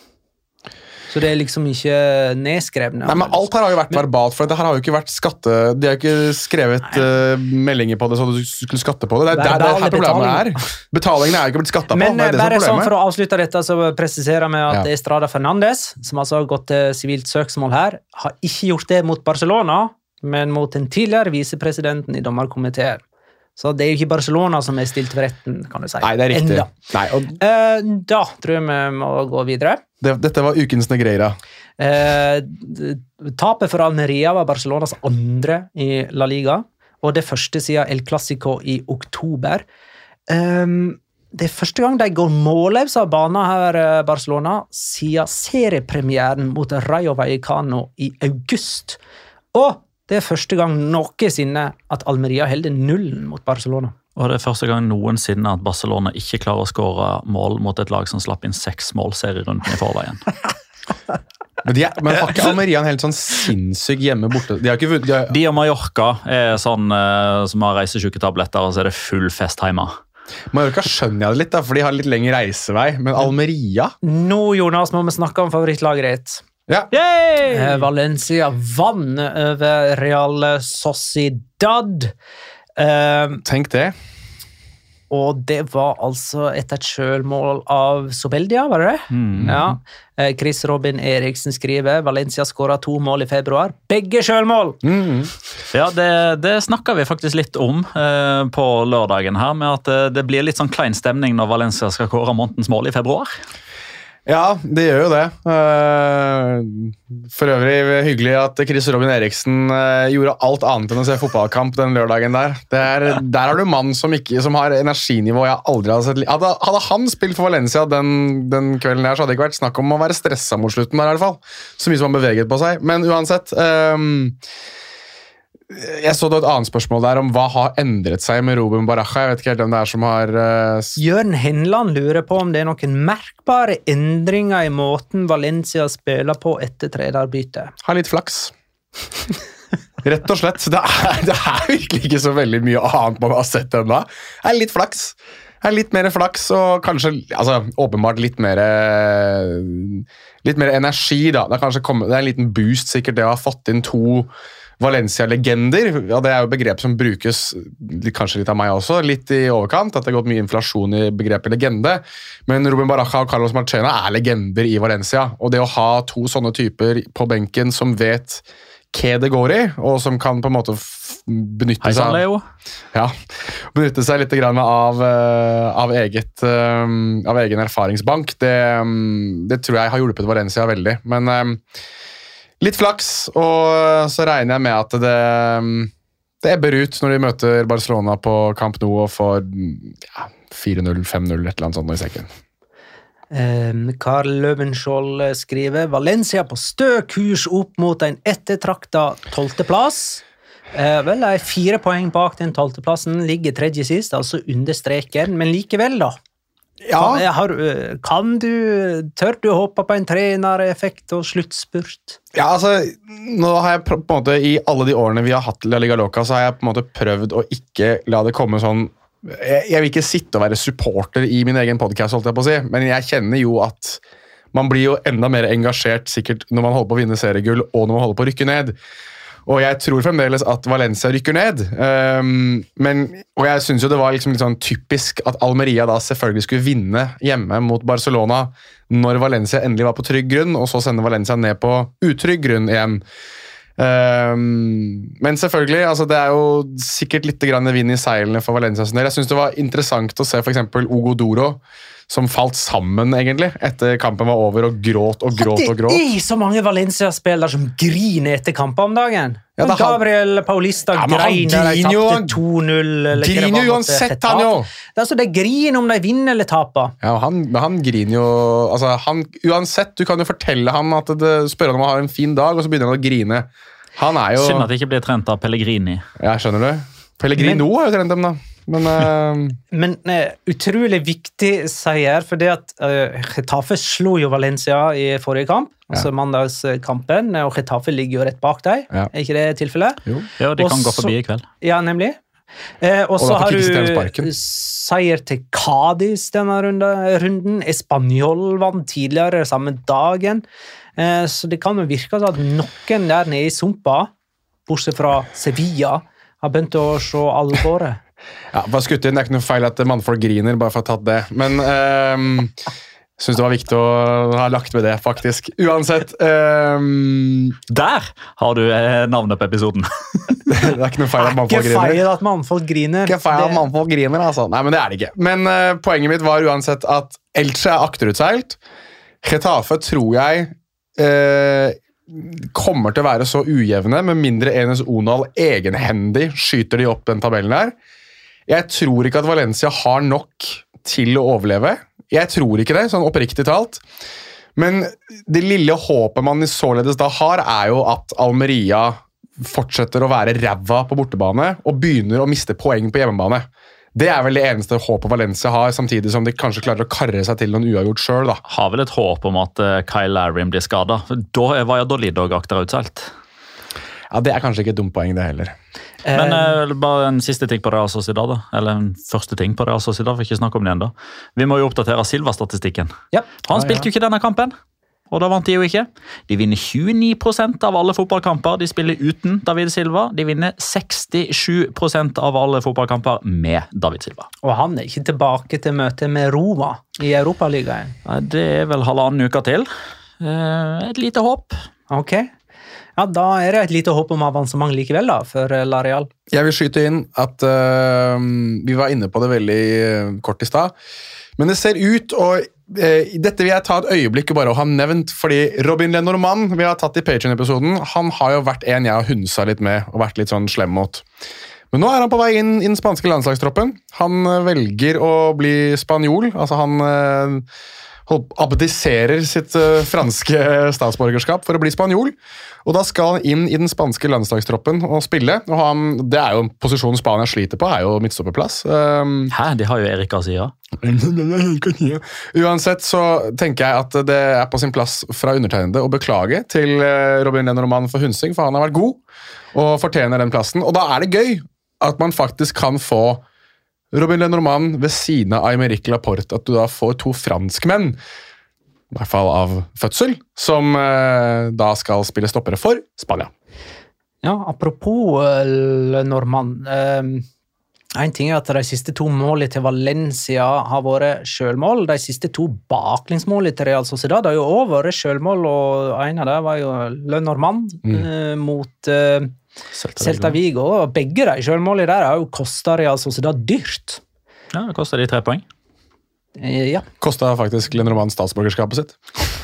Så det er liksom ikke nedskrevne. Nei, men Alt her har jo vært verbalt, for det her har jo ikke vært skatte... De har ikke skrevet eh, meldinger på det så du skulle skatte på det. Det er der det Verbale her problemet er. Betalingene er jo ikke blitt skatta på. Men det er eh, det som bare er sånn problemet. for å avslutte dette, så presiserer vi at Ja. Estrada Fernandes, som altså har gått til sivilt søksmål her, har ikke gjort det mot Barcelona, men mot den tidligere visepresidenten i dommerkomiteen. Så det er jo ikke Barcelona som er stilt for retten, kan du si. Nei, det er riktig. Enda. Nei, og Eh, da tror jeg vi må gå videre. det, dette var ukens Negreira. Eh, d- tapet for Almeria var Barcelonas andre i La Liga, og det første siden El Clásico i oktober. Um, det er første gang de går målløs av banen her, eh, Barcelona, siden seriepremieren mot Rayo Vallecano i august. Og det er første gang noensinne at Almeria holder nullen mot Barcelona. Og det er første gang noensinne at Barcelona ikke klarer å skåre mål mot et lag som slapp inn seks mål serierunden i forveien. Men, de er, men har ikke Almeria en helt sånn sinnssyk hjemme borte? De har ikke vunnet de har, De og Mallorca er sånn eh, som har reisesyketabletter, og så er det full fest hjemme. Mallorca skjønner jeg det litt, da, for de har litt lengre reisevei. Men Almeria Nå, Jonas, må vi snakke om favorittlaget ditt. ja. Eh, Valencia vann over Real Sociedad. Eh, Tenk det. og det var altså etter et sjølmål av Sobeldia, var det det? Mm. Ja. Eh, Chris Robin Eriksen skriver Valencia skåra to mål i februar. Begge sjølmål! Mm. Ja, det, det snakka vi faktisk litt om eh, på lørdagen her, med at eh, det blir litt sånn klein stemning når Valencia skal kåre månedens mål i februar. Ja, det gjør jo det. Eh, For øvrig hyggelig at Chris Robin Eriksen eh, gjorde alt annet enn å se fotballkamp den lørdagen der. Det er, der har du en mann som, ikke, som har energinivå jeg aldri hadde sett. li- Hadde, hadde han spilt for Valencia den, den kvelden der, så hadde det ikke vært snakk om å være stressa mot slutten der, i hvert fall. Så mye som han beveget på seg. Men uansett, eh, Jeg så det et annet spørsmål der om hva har endret seg med Ruben Baraja. Jeg vet ikke helt om det er som har... Uh, Jørn Henland lurer på om det er noen merkbare endringer i måten Valencia spiller på etter trenerbyttet. Har litt flaks. Rett og slett. Det er, det er virkelig ikke så veldig mye annet man har sett ennå. Det er litt flaks. Det er litt mer flaks, og kanskje altså, åpenbart litt mer, litt mer energi. Da. Det, er kanskje kommet, det er en liten boost sikkert det å ha fått inn to Valencia-legender, ja, det er jo begrep som brukes kanskje litt av meg også, litt i overkant, at det har gått mye inflasjon i begrepet legende, men Ruben Baraja og Carlos Marchena er legender i Valencia, og det å ha to sånne typer på benken som vet hva det går i, og som kan på en måte benytte Hei, seg Leo. Ja, benytte seg litt grann av, av, eget, av egen erfaringsbank, det, det tror jeg har hjulpet Valencia veldig, men litt flaks, og så regner jeg med at det, det ebber ut når de møter Barcelona på Camp Nou og får ja, fire null, fem null, et eller annet sånt i sekken. Um, Karl Løvenskjold skriver Valencia på stø kurs opp mot en ettertraktet tolvteplass. Uh, vel, det er fire poeng bak den tolvteplassen, ligger tredje sist, altså under streken, men likevel da. Ja. Kan, har, kan du, tør du håpe på en trenereffekt og sluttspurt? Ja, altså, nå har jeg på en måte, i alle de årene vi har hatt La Liga Loca, så har jeg på en måte prøvd å ikke la det komme sånn, jeg, jeg vil ikke sitte og være supporter i min egen podcast, holdt jeg på å si, men jeg kjenner jo at man blir jo enda mer engasjert sikkert når man holder på å vinne seriegull, og når man holder på å rykke ned. Og jeg tror fremdeles at Valencia rykker ned, um, men, og jeg synes jo det var liksom litt sånn typisk at Almeria da selvfølgelig skulle vinne hjemme mot Barcelona når Valencia endelig var på trygg grunn, og så sender Valencia ned på utrygg grunn igjen. Um, men selvfølgelig, altså det er jo sikkert litt grann vind i seilene for Valencia. Jeg synes det var interessant å se for eksempel Hugo Duro, som falt sammen egentlig etter kampen var over og gråt og gråt og gråt. Det er så mange Valencia-spillere som griner etter kampen om dagen. Ja, han, Gabriel Paulista ja, grein der de tapte to null. Griner jo uansett han jo. Det er altså det griner om de vinner eller taper. Ja, han, han griner jo, altså han, uansett, du kan jo fortelle ham at det, spørre han om han har en fin dag, og så begynner han å grine. Han er jo... Synd at det ikke blir trent av Pellegrini. Ja, skjønner du? Pellegrino men, har jo trent dem da. Men, uh... men uh, utrolig viktig seier, for det at uh, Getafe slo jo Valencia i forrige kamp, ja. Altså mandagskampen, og Getafe ligger jo rett bak deg. Ja. Er ikke det tilfellet? Jo, jo de kan Også, gå forbi i kveld. Ja, nemlig. Uh, og så har du seier til Cádiz denne runden. Espanyol vant tidligere samme dagen. Uh, så det kan jo virke at noen der nede i sumpa, bortsett fra Sevilla, har begynt å se alvoret. Ja, bare skutt inn, det er ikke noe feil at mannfolk griner, bare for å ha tatt det. Men jeg øh, synes det var viktig å ha lagt ved det, faktisk. Uansett. Øh, Der har du navnet på episoden. Det er ikke noe feil at mannfolk griner. Ikke feil at mannfolk griner. Ikke feil at mannfolk griner, altså. Nei, men det er det ikke. Men øh, poenget mitt var uansett at Elche er akterutseilt. Getafe tror jeg... Øh, kommer til å være så ujevne, med mindre Enes Onal egenhendig skyter de opp den tabellen her. Jeg tror ikke at Valencia har nok til å overleve. Jeg tror ikke det, sånn oppriktig talt. Men det lille håpet man således da har, er jo at Almeria fortsetter å være ræva på bortebane, og begynner å miste poeng på hjemmebane. Det er vel det eneste håpet Valencia har, samtidig som de kanskje klarer å karre seg til noen uavgjort selv, da. Har vel et håp om at Kyle Larin blir skadet. Da er Valladolid og akterutseilt. Ja, det er kanskje ikke et dumt poeng det heller. Men uh, bare en siste ting på Real Sociedad, da. Eller en første ting på Real Sociedad, for ikke snakke om det enda. Vi må jo oppdatere Silva-statistikken. Ja. Han spilte jo ikke denne kampen. Og da vant de jo ikke. De vinner tjueni prosent av alle fotballkamper. De spiller uten David Silva. De vinner sekstisju prosent av alle fotballkamper med David Silva. Og han er ikke tilbake til møte med Roma i Europaligaen. Det er vel halvannen uke til. Et lite håp. Ok. Ja, da er det et lite håp om avansement likevel da, for La Real. Jeg vil skyte inn at uh, vi var inne på det veldig kort i sted. Men det ser ut, og eh, dette vil jeg ta et øyeblikk bare å ha nevnt, fordi Robin Lenormand, vi har tatt i Patreon-episoden, han har jo vært en jeg har hundsa litt med, og vært litt sånn slem mot. Men nå er han på vei inn i den spanske landslagstroppen. Han velger å bli spanjol, altså han eh, abdiserer sitt uh, franske statsborgerskap for å bli spanjol. Og da skal han inn i den spanske landslagstroppen og spille. Og han, det er jo en posisjon Spania sliter på, er jo midtstopperplass. Um, Hæ? De har jo Erik Garcia. Uansett så tenker jeg at det er på sin plass fra undertegnede å beklage til Robin Lenormand for hunsing, for han har vært god og fortjener den plassen. Og da er det gøy at man faktisk kan få Robin Lenormand ved siden av Aymeric Laporte, at du da får to franskmenn, i hvert fall av fødsel, som eh, da skal spille stoppere for Spania. Ja, apropos uh, Lenormand. Um, en ting er at de siste to målene til Valencia har vært selvmål. De siste to baklingsmålene til Real Sociedad har jo også vært selvmål, og en av dem var jo Lenormand mm. uh, mot... Uh, Celta Vigo, og begge de selvmålene der har jo kostet Real Sociedad dyrt. Ja, det kostet de tre poeng. Ja. Kostet faktisk Lenormand statsborgerskapet sitt.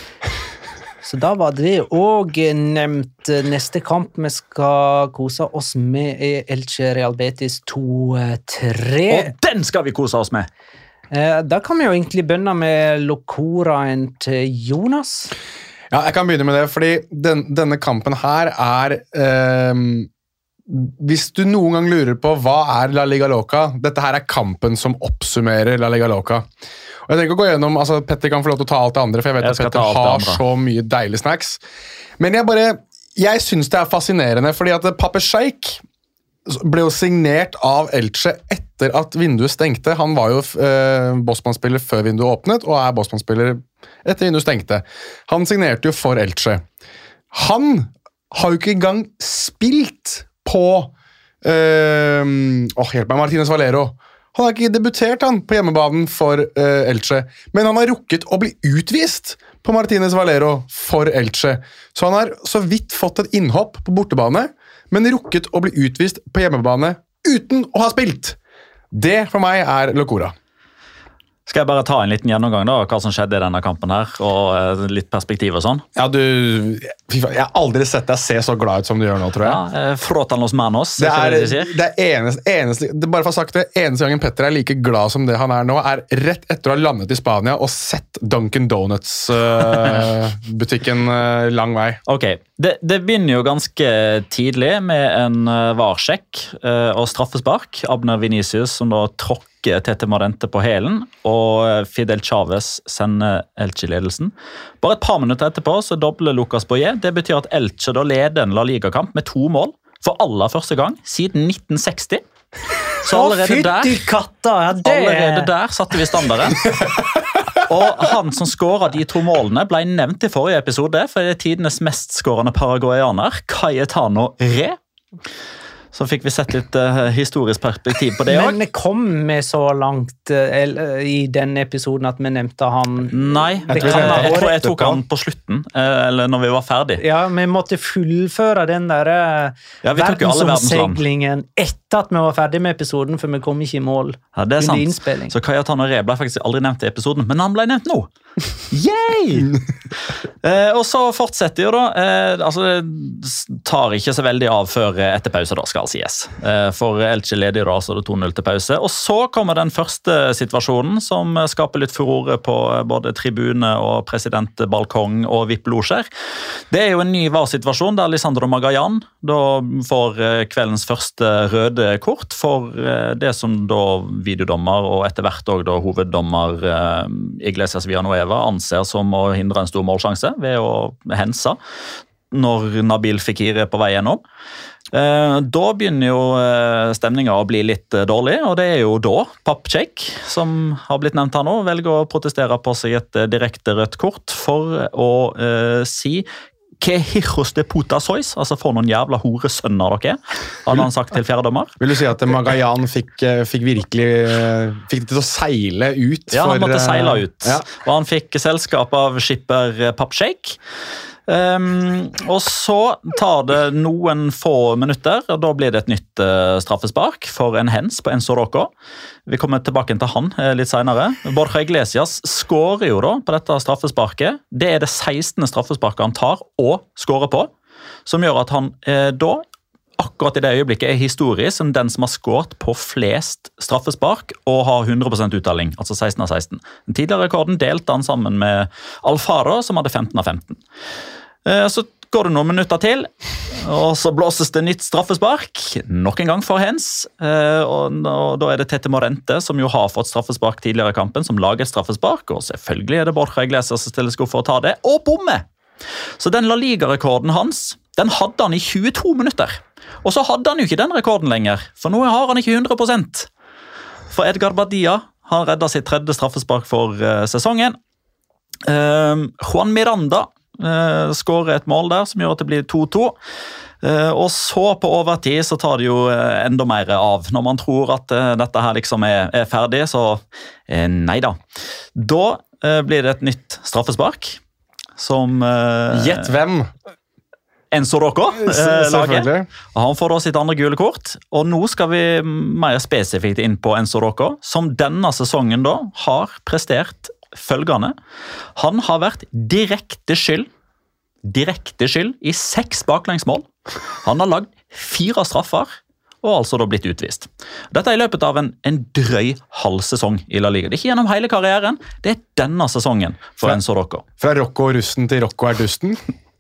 Så da var det også nevnt. Neste kamp vi skal kose oss med er Elche Real Betis to tre. Og den skal vi kose oss med! Da kan vi jo egentlig begynne med locoraen til Jonas. Ja, jeg kan begynne med det, fordi den, denne kampen her er eh, hvis du noen gang lurer på hva er La Liga Loca, dette her er kampen som oppsummerer La Liga Loca. Og jeg tenker å gå gjennom, altså Petter kan få lov til å ta alt det andre, for jeg vet jeg at Petter har så mye deilige snacks. Men jeg bare, jeg synes det er fascinerende, fordi at Pape Sheik ble jo signert av Elche etter at vinduet stengte. Han var jo eh, bossmannsspiller før vinduet åpnet, og er bossmannsspiller etter vinduet stengte. Han signerte jo for Elche. Han har jo ikke engang spilt på eh, åh, hjelp meg, Martínez Valero. Han har ikke debutert han på hjemmebanen for eh, Elche, men han har rukket å bli utvist på Martínez Valero for Elche. Så han har så vidt fått et innhopp på bortebane, men rukket å bli utvist på hjemmebane uten å ha spilt. Det for meg er locora. Skal jeg bare ta en liten gjennomgang da, hva som skjedde i denne kampen her, og litt perspektiv og sånn? Ja, du... Jeg har aldri sett deg se så glad ut som du gjør nå, tror jeg. Ja, fråtan los manos. Det er, det det er eneste, eneste, det bare for å ha sagt det, eneste gangen Petter er like glad som det han er nå, er rett etter å ha landet i Spania og sett Dunkin' Donuts-butikken uh, uh, lang vei. Ok, det, det begynner jo ganske tidlig med en uh, varsjekk uh, og straffespark. Abner Vinicius som da tråkker Tete Marente på helen, og Fidel Chavez sender Elche-ledelsen. Bare et par minutter etterpå så dobler Lucas Boyer. Det betyr at Elche da leder en La Liga-kamp med to mål for aller første gang siden nitten seksti. Så allerede der, ja, det... allerede der satte vi standarden. Og han som skåret de to målene ble nevnt i forrige episode, for det er tidenes mest skårende paraguayaner, Cayetano Re. Så fikk vi sett litt uh, historisk perspektiv på det også. Men kom vi så langt uh, i denne episoden at vi nevnte han? Nei, jeg, tror, jeg, jeg tror jeg tok han på slutten, uh, eller når vi var ferdig. Ja, vi måtte fullføre den der uh, ja, verdensomseglingen etter at vi var ferdig med episoden, for vi kom ikke i mål ja, det er under sant. innspilling. Så Cayetano Re ble faktisk aldri nevnt i episoden, men han ble nevnt nå. Yay! uh, og så fortsetter jo da, uh, altså det tar ikke så veldig av før etter pause da, skal sies. For Elche leder da, så det to null til pause. Og så kommer den første situasjonen som skaper litt furore på både tribune og presidentbalkong og V I P-losjer. Det er jo en ny var-situasjon der Lisandro Magallan da får kveldens første røde kort for det som da videodommer og etter hvert også da hoveddommer Iglesias Villanueva anser som å hindre en stor målsjanse ved å hense når Nabil Fekir er på vei gjennom. Da begynner jo stemningen å bli litt dårlig, og det er jo da Pape Sheik, som har blitt nevnt her nå, velger å protestere på seg et direkte rødt kort for å uh, si «Que hijos de puta sois», altså for noen jævla horesønner dere, hadde han sagt til fjerdedommer. Vil du si at Magallan fikk, fikk virkelig fikk det til å seile ut? Ja, han for, måtte seile ut, ja. Og han fikk selskap av skipper Pape Sheik. Um, og så tar det noen få minutter, og da blir det et nytt uh, straffespark for en hens på Enzo Rocco. Vi kommer tilbake til han uh, litt senere. Borja Iglesias skårer jo da på dette straffesparket. Det er det sekstende straffesparket han tar og skårer på, som gjør at han uh, da akkurat i det øyeblikket er historisk som den som har skåret på flest straffespark og har hundre prosent uttelling, altså seksten av seksten. Den tidligere rekorden delte han sammen med Alfaro, som hadde femten av femten. Så går det noen minutter til, og så blåses det nytt straffespark, nok en gang for Hens, og da er det Tete Morente, som jo har fått straffespark tidligere i kampen, som lager et straffespark, og selvfølgelig er det Borja Iglesias som stiller sko for å ta det, og bomme! Så den La Liga-rekorden hans, den hadde han i tjueto minutter. Og så hadde han jo ikke den rekorden lenger, for nå har han ikke hundre prosent. For Edgar Badia, han reddet sitt tredje straffespark for uh, sesongen. Uh, Juan Miranda uh, skårer et mål der, som gjør at det blir to to. Uh, og så på overtid så tar det jo uh, enda mer av. Når man tror at uh, dette her liksom er, er ferdig, så uh, nei da. Da uh, blir det et nytt straffespark, som... Uh, Gjett hvem? Enzo Rocco, eh, laget. Han får da sitt andre gule kort, og nå skal vi mer spesifikt inn på Enzo Rocco, som denne sesongen da har prestert følgende. Han har vært direkte skyld, direkte skyld i seks baklengsmål. Han har lagd fire straffer, og altså da blitt utvist. Dette er i løpet av en, en drøy halv sesong i La Liga. Det er ikke gjennom hele karrieren, det er denne sesongen for fra, Enzo Rocco. Fra Rocco russen til Rocco er dusten.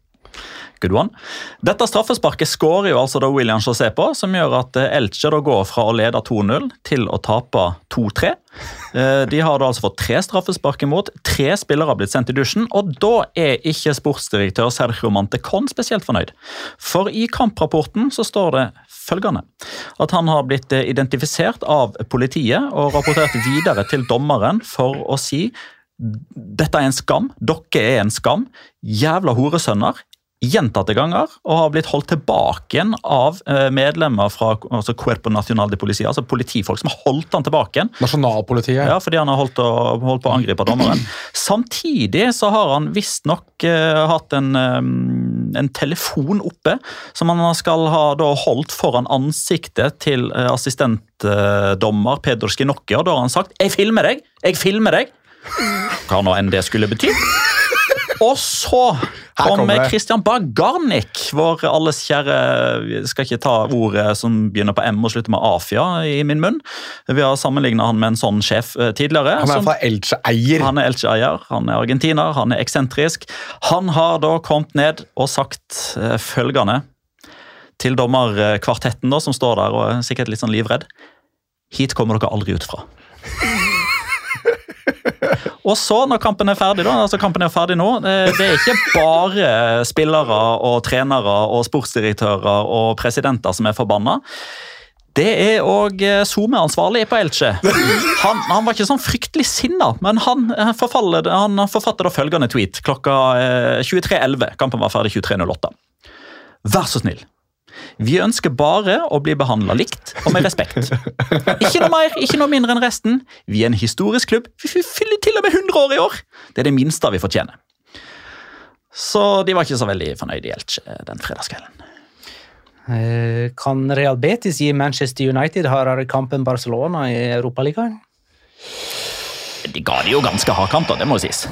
Good one. Dette straffesparket skårer jo altså da William José på, som gjør at Elche da går fra å lede to null til å tape to tre. De har da altså fått tre straffespark imot, tre spillere har blitt sendt i dusjen, og da er ikke sportsdirektør Sergio Montecon spesielt fornøyd. For i kamprapporten så står det følgende, at han har blitt identifisert av politiet og rapportert videre til dommeren for å si dette er en skam, dere er en skam, jævla horesønner, gjentatte ganger, og har blitt holdt tilbake igjen av medlemmer fra altså Cuerpo Nacional de Policía, altså politifolk som har holdt han tilbake igjen. Nasjonalpolitiet. Ja, fordi han har holdt, å, holdt på å angripe dommeren. Samtidig så har han visst nok uh, hatt en, um, en telefon oppe, som han skal ha da holdt foran ansiktet til uh, assistentdommer uh, Pedro Skinocchia, og da har han sagt, jeg filmer deg, jeg filmer deg. Hva nå enn det skulle bety. Og så kommer Christian Bagarnik, vår alles kjære, jeg skal ikke ta ordet som begynner på M og slutter med Afia i min munn. Vi har sammenlignet han med en sånn sjef tidligere. Han er som, fra Elche-eier. Han er Elche-eier, han er argentiner, han er eksentrisk. Han har da kommet ned og sagt følgende til dommerkvartetten da, som står der og er sikkert litt sånn livredd. Hit kommer dere aldri ut fra. Og så når kampen er ferdig da, altså kampen er ferdig nå, det er ikke bare spillere og trenere og sportsdirektører og presidenter som er forbannet. Det er også SoMe-ansvarlig på Elche. Han, han var ikke sånn fryktelig sinna, men han, forfaller, han forfatter da følgende tweet klokka tjuetre elleve. Kampen var ferdig tjuetre null åtte. Vær så snill. Vi ønsker bare å bli behandlet likt og med respekt. Ikke noe mer, ikke noe mindre enn resten. Vi er en historisk klubb. Vi fyller til og med hundre år i år. Det er det minste vi fortjener. Så de var ikke så veldig fornøyde i Elche den fredagskvelden. Kan Real Betis gi Manchester United hardere kamp enn Barcelona i Europaligaen? De ga det jo ganske hard kamp da, det må jo sies.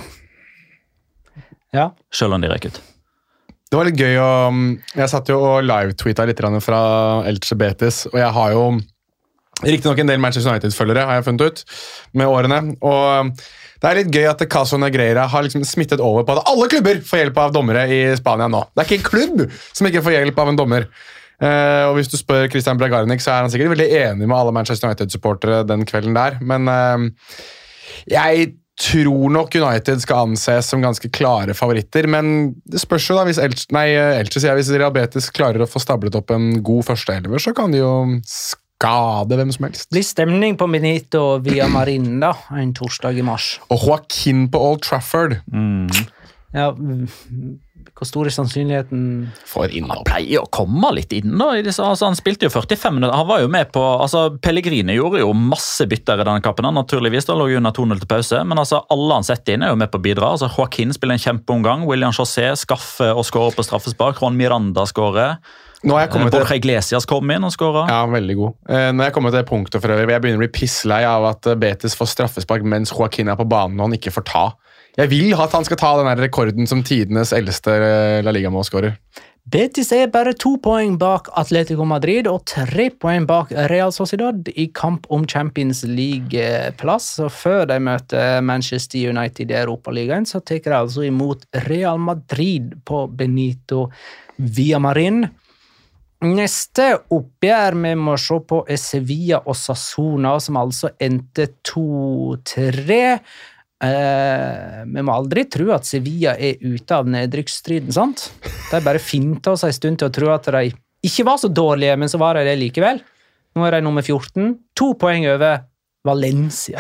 Ja. Selv om de røk ut. Det var litt gøy, og jeg satt jo og live-tweetet litt fra Elche Betis, og jeg har jo riktig nok en del Manchester United-følgere, har jeg funnet ut, med årene, og det er litt gøy at Caso Negreira har liksom smittet over på at alle klubber får hjelp av dommere i Spania nå. Det er ikke en klubb som ikke får hjelp av en dommer. Uh, og hvis du spør Christian Bragarnik, så er han sikkert veldig enig med alle Manchester United-supportere den kvelden der, men uh, jeg tror nok United skal anses som ganske klare favoritter, men det spørs jo da, hvis Elche, nei, Elche sier hvis Real Betis klarer å få stablet opp en god første elver, så kan de jo skade hvem som helst. Blir stemning på Benito via Marin da, en torsdag i mars. Og Joaquin på Old Trafford. Mm. Ja, hvor stor er sannsynligheten for inn? Han pleier å komme litt inn da. Altså, han spilte jo førtifem minutter. Han var jo med på, altså Pellegrini gjorde jo masse bytter i denne kappen. Naturligvis, da lå jo under to null til pause. Men altså, alle han setter inn er jo med på å bidra. Altså, Joaquin spiller en kjempeomgang. William José skaffer og skårer på straffespark. Juan Miranda skårer. Nå har jeg kommet til... Borja Iglesias kom inn og skåret. Ja, veldig god. Nå har jeg kommet til det punktet for øvrig. Jeg begynner å bli pisslei av at Betis får straffespark mens Joaquin er på banen og han ikke får ta. Jeg vil at han skal ta den her rekorden som tidenes eldste La Liga-målskårer. Betis er bare to poeng bak Atletico Madrid og tre poeng bak Real Sociedad i kamp om Champions League-plass. Så før de møter Manchester United i Europaligaen, så tar de altså imot Real Madrid på Benito Villamarín. Neste oppgjør vi må se på er Sevilla og Osasuna, som altså endte to tre. Uh, vi må aldri tro at Sevilla er ute av nedrykksstriden, sant? De bare finter oss en stund til å tro at de ikke var så dårlige, men så var de det likevel. Nå er de nummer fjorten, to poeng over Valencia.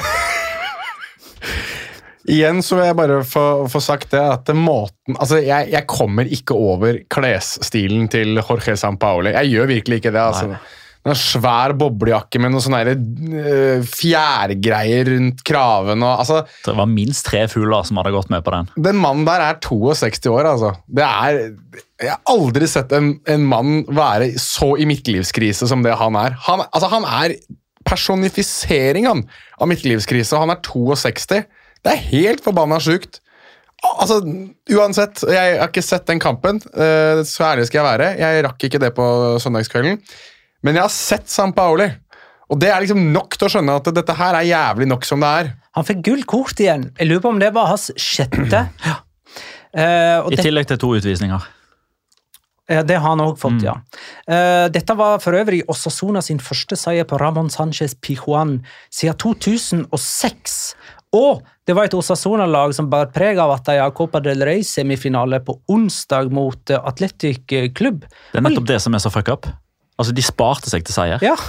Igjen så vil jeg bare få, få sagt det at måten, altså jeg, jeg kommer ikke over klesstilen til Jorge Sampaoli. Jeg gjør virkelig ikke det, altså. Nei. En svær boblejakke med noen sånne uh, fjærgreier rundt kraven. Og, altså, det var minst tre fugler som hadde gått med på den. Den mannen der er sekstito år, altså. Det er, jeg har aldri sett en, en mann være så i midtlivskrise som det han er. Han, altså, han er personifisering han, av midtlivskrise, og han er sekstito. Det er helt forbannet sykt. Altså, uansett, jeg har ikke sett den kampen, uh, så ærlig skal jeg være. Jeg rakk ikke det på søndagskvelden. Men jeg har sett Sampaoli, og det er liksom nok til å skjønne at dette her er jævlig nok som det er. Han fikk gull kort igjen. Jeg lurer på om det var hans sjette. Ja. Uh, I tillegg til to utvisninger. Ja, det har han også fått, mm. ja. Uh, dette var for øvrig Osasuna sin første seier på Ramón Sánchez Pizjuán siden to tusen og seks. Og det var et Osasuna-lag som bar preg av at de har Copa del Rey-semifinale på onsdag mot Athletic Klubb. Det er nettopp det som er så fuck up. Altså, de sparte seg til seier. Ja.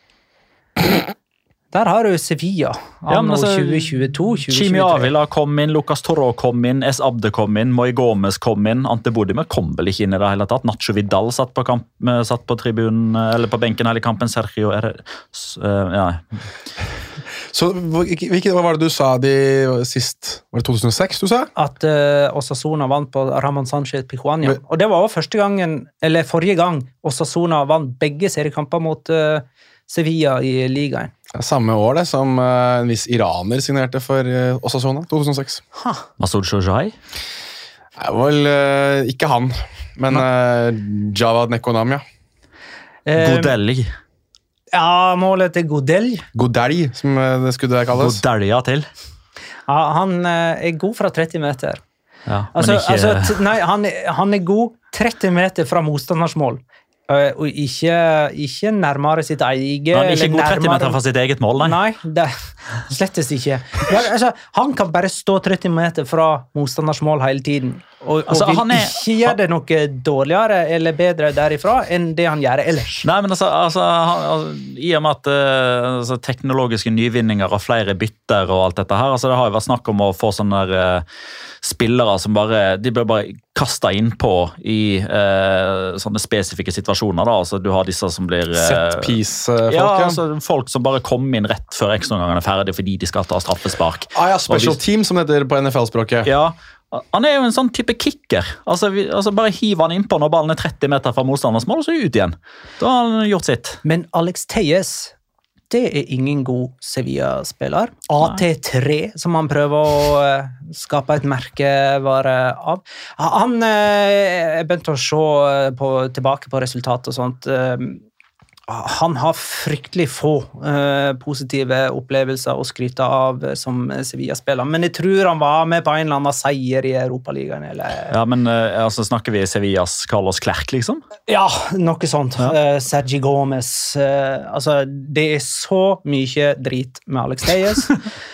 Der har du Sevilla. Ja, altså, tjue tjueto tjue tjuetre. Chimi Avila kom inn, Lucas Toro kom inn, S. Abde kom inn, Moi Gomez kom inn, Ante Bodimir kom vel ikke inn i det hele tatt. Nacho Vidal satt på, kamp, satt på tribunen, eller på benken hele kampen. Sergio er uh, ja. Så hvilket, hva var det du sa de sist? Var det to tusen og seks du sa? At uh, Osasuna vant på Ramón Sánchez Pizjuán. Ja. Og det var også første gangen, eller forrige gang, Osasuna vant begge seriekamper mot uh, Sevilla i ligaen. Samme år det, som uh, en viss iraner signerte for uh, Osasuna, to tusen og seks. Ha. Masoud Shojai? Det var vel uh, ikke han, men uh, Javad Nekonam, ja. Uh, Godelli. Ja, målet til Godel. Godelli, som det skulle kalles. Godellia til. Ja, han uh, er god fra tretti meter. Ja, altså, men ikke... altså, nei, han, han er god tretti meter fra motstandersmål. Uh, og ikke, ikke nærmere sitt eget... Han er ikke god tretti meter fra sitt eget mål, nei. Nei, det slettest ikke. Ja, altså, han kan bare stå tretti meter fra motstandersmål hele tiden. Og, altså, og vil er, ikke gjøre det noe dårligere eller bedre derifra enn det han gjør ellers. Nei, men altså, altså, altså i og med at uh, altså, teknologiske nyvinninger og flere bytter og alt dette her, altså, det har jo vært snakk om å få sånne uh, spillere som bare, de blir bare kastet inn på i uh, sånne spesifikke situasjoner da, altså du har disse som blir... Uh, Set-piece-folk, ja. Ja, altså folk som bare kommer inn rett før ekstraomgangen er ferdig fordi de skal ta straffespark. Ah ja, special team som det heter på N F L-språket. Ja, han er jo en sånn type kicker. Altså, vi, altså bare hiv han innpå når ballen er tretti meter fra motstanders mål, så er ut igjen. Da har han gjort sitt. Men Alex Telles, det er ingen god Sevilla-spiller. A T tre, som han prøver å uh, skape et merkevare av. Han uh, begynte å se på, tilbake på resultat og sånt. Uh, han har fryktelig få uh, positive opplevelser å skryte av uh, som Sevilla-spiller, men jeg tror han var med på en eller annen seier i Europaligaen. Eller... Ja, men uh, altså, snakker vi Sevillas Carlos Clerc, liksom? Ja, noe sånt. Ja. Uh, Sergi Gomez. Uh, altså, det er så mye drit med Alex Telles.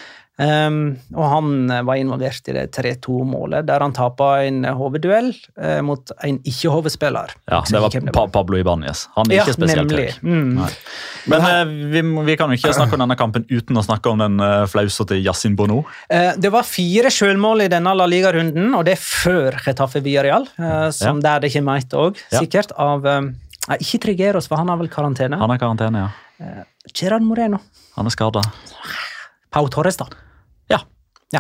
Um, og han var involvert i det tre to-målet, der han tapet en hovedduell uh, mot en ikke-hovedspiller. Ja, det var, det var Pa- Pablo Ibanez. Han er ja, ikke spesielt høy. Mm. Men uh, vi, vi kan jo ikke snakke om denne kampen uten å snakke om den uh, flausete Yacine Bono. Uh, det var fire selvmål i denne La Liga-runden, og det er før Getafe Villarreal, uh, som ja. Der det kommer et også, sikkert, ja. av... Um, ikke Trigueros, for han har vel karantene. Han har karantene, ja. Uh, Gerard Moreno. Han er skadet. Pau Torres, da. Ja. ja.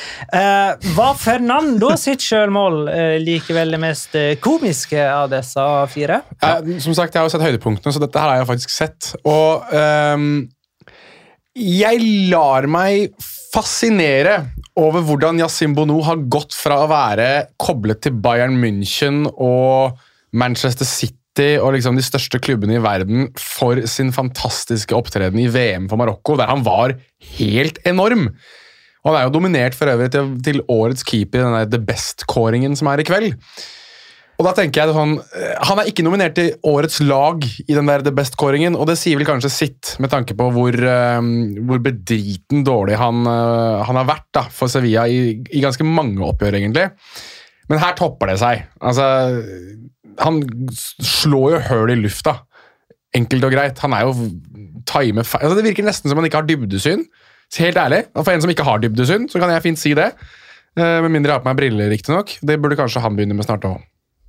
Uh, var Fernando sitt selvmål uh, likevel det mest uh, komiske av disse fire? Ja, som sagt, jeg har jo sett høydepunktene, så dette her har jeg faktisk sett. Og um, jeg lar meg fascinere over hvordan Yacine Bono har gått fra å være koblet til Bayern München og Manchester City og liksom de største klubbene i verden for sin fantastiske opptreden i V M for Marokko, der han var helt enorm. Og han er jo dominert for øvrig til, til årets keeper i denne The Best-kåringen som er i kveld. Og da tenker jeg sånn, han er ikke nominert til årets lag i den der The Best-kåringen, og det sier vel kanskje sitt med tanke på hvor, uh, hvor bedriten dårlig han, uh, han har vært da, for Sevilla i, i ganske mange oppgjør egentlig. Men her topper det seg. Altså, han slår jo høl i lufta. Enkelt og greit. Han er jo time feil. Altså, det virker nesten som han ikke har dybdesyn. Helt ærlig. Og for en som ikke har dybdesyn, så kan jeg fint si det. Uh, med mindre jeg har på meg briller, riktig nok. Det burde kanskje han begynne med snart også.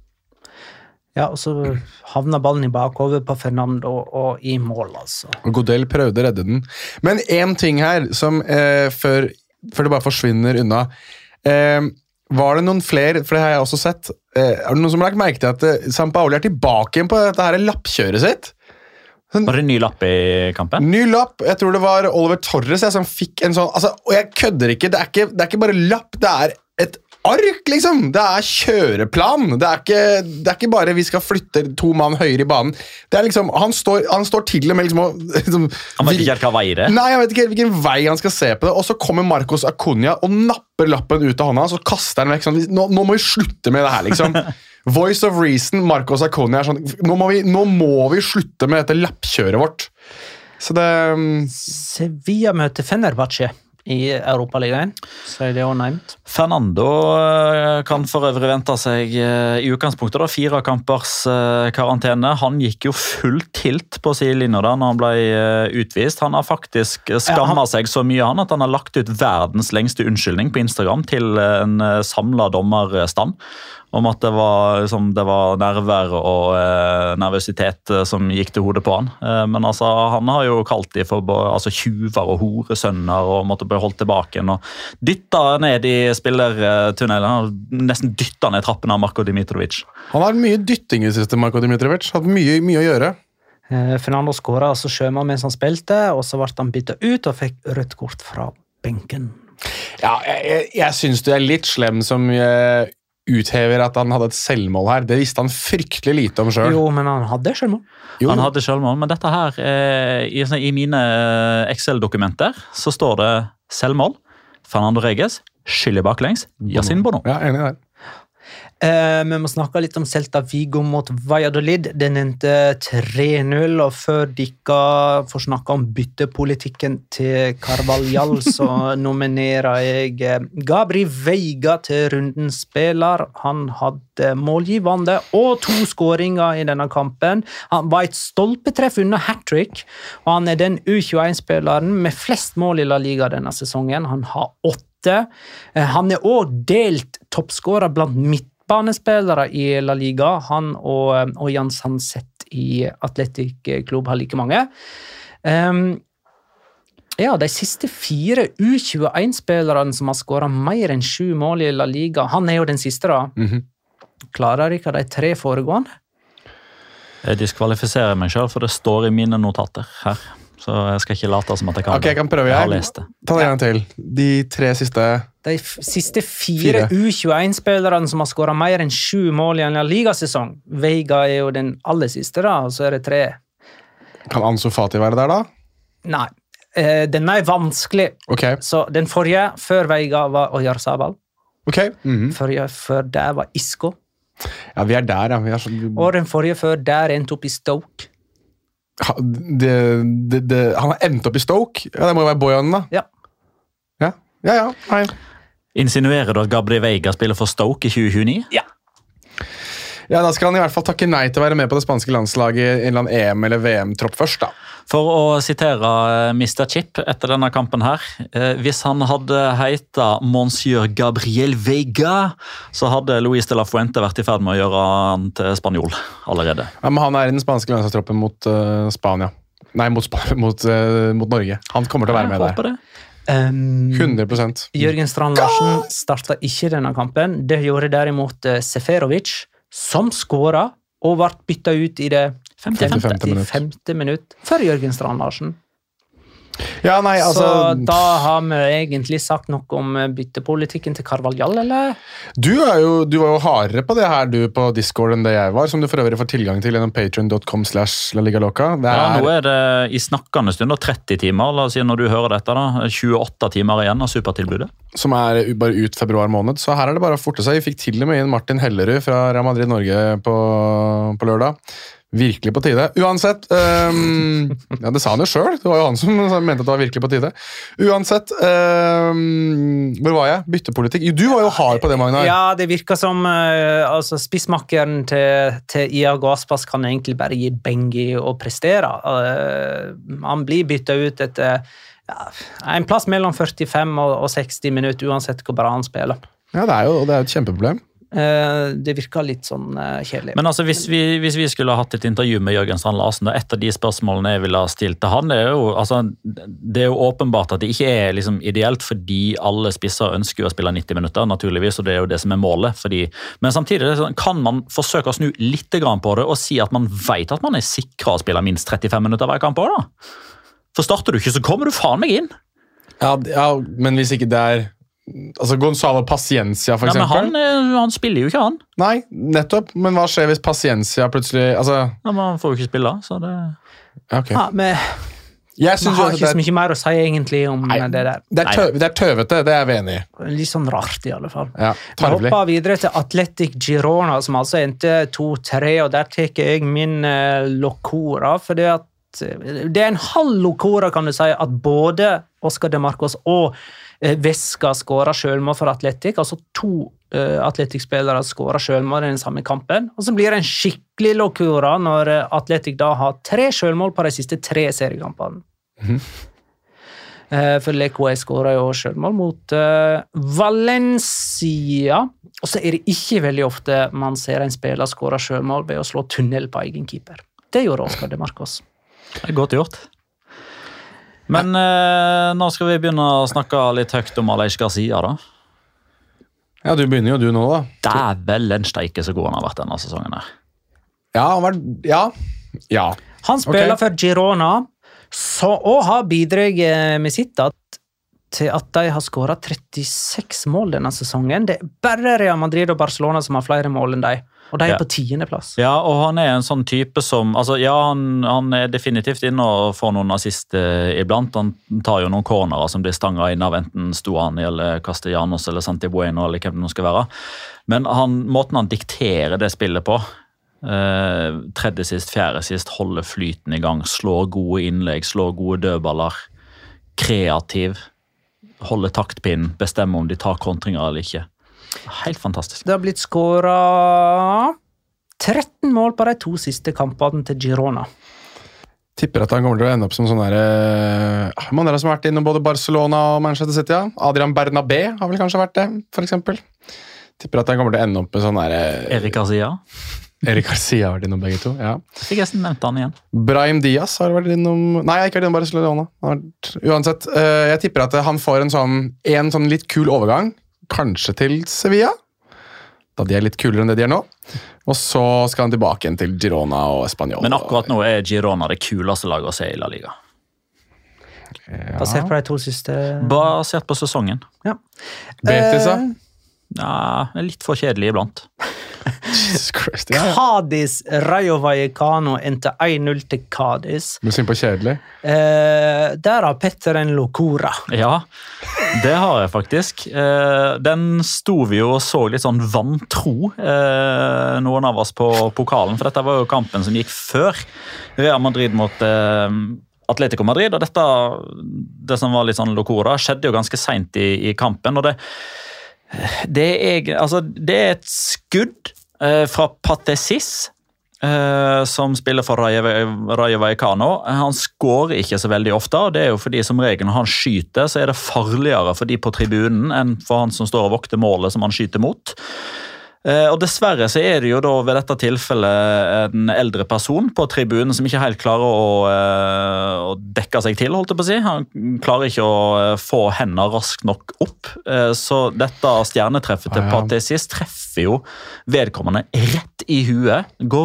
Ja, og så havner ballen i bakover på Fernando og i mål, altså. Godel prøvde å redde den. Men en ting her, som eh, før, før det bare forsvinner unna, eh, var det noen flere, for det har jeg også sett, eh, er det noen som har lagt merke til at eh, Sampaoli er tilbake igjen på dette her lappkjøret sitt? Sånn, var det en ny lapp i kampen? Ny lapp, jeg tror det var Oliver Torres jeg, som fikk en sånn, altså, og jeg kødder ikke, det er ikke, det er ikke bare lapp, det er et ark, liksom. Det er kjøreplan. Det er, ikke, det er ikke bare vi skal flytte to mann høyere i banen. Det er liksom, han står, han står til og med liksom, liksom Han vet ikke helt hva vei det er. Nei, jeg vet ikke hvilken vei han skal se på det. Og så kommer Marcos Acuna og napper lappen ut av hånda, så kaster han vekk sånn, nå, nå må vi slutte med det her, liksom. Voice of reason, Marcos Acuna er sånn, nå må, vi, nå må vi slutte med dette lappkjøret vårt. Så det... Sevilla møter Fenerbahce i Europaligaen, så er det jo nevnt. Fernando kan for øvrig vente seg i utgangspunktet da, fire kampers karantene. Han gikk jo full tilt på sidelinja da når han ble utvist. Han har faktisk skammet ja, han... seg så mye han at han har lagt ut verdens lengste unnskyldning på Instagram til en samlet dommerstand. Om at det var, liksom, det var nerver og eh, nervøsitet som gikk til hodet på han. Eh, men altså, han har jo kalt de for altså, tjuver og horesønner og måtte bli holdt tilbake og dytta ned i spillertunnelen. Han har nesten dytta ned trappen av Marko Dimitrovic. Han har mye dytting i siste, Marko Dimitrovic. Hatt mye, mye å gjøre. Eh, Fernando skåret altså sjømann mens han spilte, og så ble han byttet ut og fikk rødt kort fra benken. Ja, jeg, jeg, jeg synes du er litt slem som... Jeg uthever at han hadde et selvmål her. Det visste han fryktelig lite om selv. Jo, men han hadde selvmål. Jo. Han hadde selvmål, men dette her, eh, i, i mine Excel-dokumenter, så står det selvmål, Fernando Reges, skyldig baklengs, Yasin Bono. Ja, enig der. Eh, vi må snakke litt om Celta Vigo mot Valladolid. Den endte tre null, og før dere får snakke om byttepolitikken til Carvalhal, så nominerer jeg Gabri Veiga til rundens spiller. Han hadde målgivende og to skåringer i denne kampen. Han var et stolpetreff under hat-trick, og han er den U tjueen-spilleren med flest mål i La Liga denne sesongen. Han har åtte. Han er også delt toppskårer blant midtbanespillere i La Liga. Han og, og Jan Sanset i Athletic Klubb har like mange. Um, ja, de siste fire U tjueen-spillerne som har skåret mer enn sju mål i La Liga, han er jo den siste da. Mm-hmm. Klarer ikke de tre foregående? Jeg diskvalifiserer meg selv, for det står i mine notater her. Så jeg skal ikke late som at jeg kan, okay, jeg kan prøve, jeg har jeg. lest det. Ta det en gang til. De tre siste... De f- siste fire, fire. U tjueen-spillerne som har skåret mer enn sju mål i en ligasesong. Veiga er jo den aller siste da, og så er det tre. Kan Ansu Fati være der da? Nei, eh, den er vanskelig. Okay. Så den forrige, før Veiga, var Oyarzabal. Okay. Mm-hmm. Forrige, før der var Isco. Ja, vi er der, ja. Vi er så... Og den forrige før der endte opp i Stoke. Det, det, det, han har endt opp i Stoke. Ja, det må jo være Bojan da. Ja. Ja, ja, ja. Nei. Insinuerer du at Gabri Veiga spiller for Stoke i tjue tjueni? Ja. Ja, da skal han i hvert fall takke nei til å være med på det spanske landslaget i en eller annen E M- eller V M-tropp først da. For å sitere mister Chip etter denne kampen her, eh, hvis han hadde heita Monsieur Gabriel Veiga, så hadde Luis de la Fuente vært i ferd med å gjøre han til spanjol allerede. Ja, men han er i den spanske landslagstroppen mot uh, Spania. Nei, mot, Sp- mot, uh, mot Norge. Han kommer til å være med der. Det. Um, hundre prosent. Jørgen Strand Larsen startet ikke denne kampen. Det gjorde derimot uh, Seferovic, som skåret og ble byttet ut i det femtifemte minutt før Jørgen Strand Larsen. Ja, nei, altså... Så da har vi egentlig sagt noe om byttepolitikken til Carvalhal, eller? Du, er jo, du var jo hardere på det her, du, på Discord enn det jeg var, som du for øvrig får tilgang til gjennom patreon dot com slash la liga loca. Det er... Ja, nå er det i snakkende stund, tretti timer, la oss si når du hører dette da, tjueåtte timer igjen av supertilbudet. Som er bare ut februar måned, så her er det bare å forte seg. Vi fikk til og med inn Martin Hellerud fra Real Madrid Norge på, på lørdag. Virkelig på tide. Uansett, um, ja, det sa han jo selv, det var jo han som mente at det var virkelig på tide. Uansett, um, hvor var jeg? Byttepolitikk. Jo, du var jo hard på det, Magnar. Ja, det virker som uh, altså, spissmakkeren til, til Iago Aspas kan egentlig bare gi bengi og prestere. Uh, han blir byttet ut etter ja, en plass mellom førtifem og, og seksti minutter, uansett hvor bra han spiller. Ja, det er jo det er et kjempeproblem. Det virker litt sånn kjedelig. Men altså, hvis vi, hvis vi skulle ha hatt et intervju med Jørgen Strand Larsen, et av de spørsmålene jeg ville ha stilt til han, det er jo, altså, det er jo åpenbart at det ikke er liksom ideelt, fordi alle spisser ønsker å spille nitti minutter, naturligvis, og det er jo det som er målet. Fordi, men samtidig kan man forsøke å snu litt grann på det, og si at man vet at man er sikret å spille minst trettifem minutter hver kamp også, da. For starter du ikke, så kommer du faen meg inn. Ja, ja, men hvis ikke det er altså Gonzalo Paciencia for Nei, eksempel. men han, han spiller jo ikke han. Nei, nettopp. Men hva skjer hvis Paciencia plutselig altså... Ja, men han får jo ikke spille, så det... Okay. Ja, men jeg vi har ikke så mye mer å si egentlig om Nei, det der. Det er, tøv, det er tøvete, det er vi enig i. Litt sånn rart i alle fall. Ja, Vi hopper videre til Athletic Girona, som altså endte to tre, og der teker jeg min uh, Locora, for det at det er en halv Locora, kan du si, at både Oscar de Marcos og Vesca skårer selvmål for Atletic, altså to uh, Atletic-spillere skårer selvmål i den samme kampen, og så blir det en skikkelig Locora når uh, Atletic da har tre selvmål på de siste tre seriekampene. Mm-hmm. uh, for Lecoe skårer jo selvmål mot uh, Valencia, og så er det ikke veldig ofte man ser en spiller skåre selvmål ved å slå tunnel på egen keeper. Det gjorde Oscar de Marcos. Det er godt gjort. Men eh, nå skal vi begynne å snakke litt høyt om Aleix Garcia, da. Ja, du begynner jo du nå, da. Det er vel en steike så god han har vært denne sesongen her. Ja, han var... Ja. Ja. Han spiller Okay. for Girona, så, og har bidrag med sitt at, til at de har skåret trettiseks mål denne sesongen. Det er bare Real Madrid og Barcelona som har flere mål enn de. Og de er Ja. på tiende plass. Ja, og han er en sånn type som, altså ja, han, han er definitivt inne og får noen assist eh, iblant. Han tar jo noen cornerer som blir stanget inn av enten Stuani eller Castellanos eller Santi Bueno eller hvem det nå skal være. Men han, måten han dikterer det spillet på, eh, tredje sist, fjerde sist, holder flyten i gang, slår gode innlegg, slår gode dødballer, kreativ, holder taktpinnen, bestemmer om de tar kontringer eller ikke. Helt fantastisk. Det har blitt skåret tretten mål på de to siste kampene til Girona. Tipper at han kommer til å ende opp som sånn der... Uh, man har som har vært innom både Barcelona og Manchester City, ja. Adrian Bernabé har vel kanskje vært det, for eksempel. Tipper at han kommer til å ende opp med sånn der... Uh, Erik Garcia. Erik Garcia har vært innom begge to, ja. Fikk jeg nevnt han igjen. Brahim Diaz har vært innom... Nei, jeg har ikke vært innom Barcelona. Han har vært... Uansett, uh, jeg tipper at han får en sånn, en sånn litt kul overgang, kanskje til Sevilla, da de er litt kulere enn det de er nå. Og så skal han tilbake igjen til Girona og Espanyol. Men akkurat nå er Girona det kuleste laget å se i La Liga. Ja. Basert på de to siste... Basert på sesongen. Ja. Betis, da? Eh, Ja, det er litt for kjedelig iblant. Jesus Christ, ja, ja. Cadiz, Rayo Vallecano endte en null til Cadiz. Du sier på kjedelig. Eh, der har Petter en Locora. Ja, det har jeg faktisk. Eh, den sto vi jo og så litt sånn vantro, eh, noen av oss på pokalen, for dette var jo kampen som gikk før Real Madrid mot eh, Atletico Madrid, og dette, det som var litt sånn Locora, skjedde jo ganske sent i, i kampen, og det Det er, altså, det er et skudd eh, fra Patesis, eh, som spiller for Rayo, Rayo Vallecano. Han skårer ikke så veldig ofte, og det er jo fordi som regel når han skyter, så er det farligere for de på tribunen enn for han som står og vokter målet som han skyter mot. Eh, og dessverre så er det jo da ved dette tilfellet en eldre person på tribunen som ikke helt klarer å, eh, å dekke seg til, holdt jeg på å si. Han klarer ikke å eh, få hendene raskt nok opp, eh, så dette stjernetreffet til Ah, ja. Patesis treffer jo vedkommende rett i huet, går rett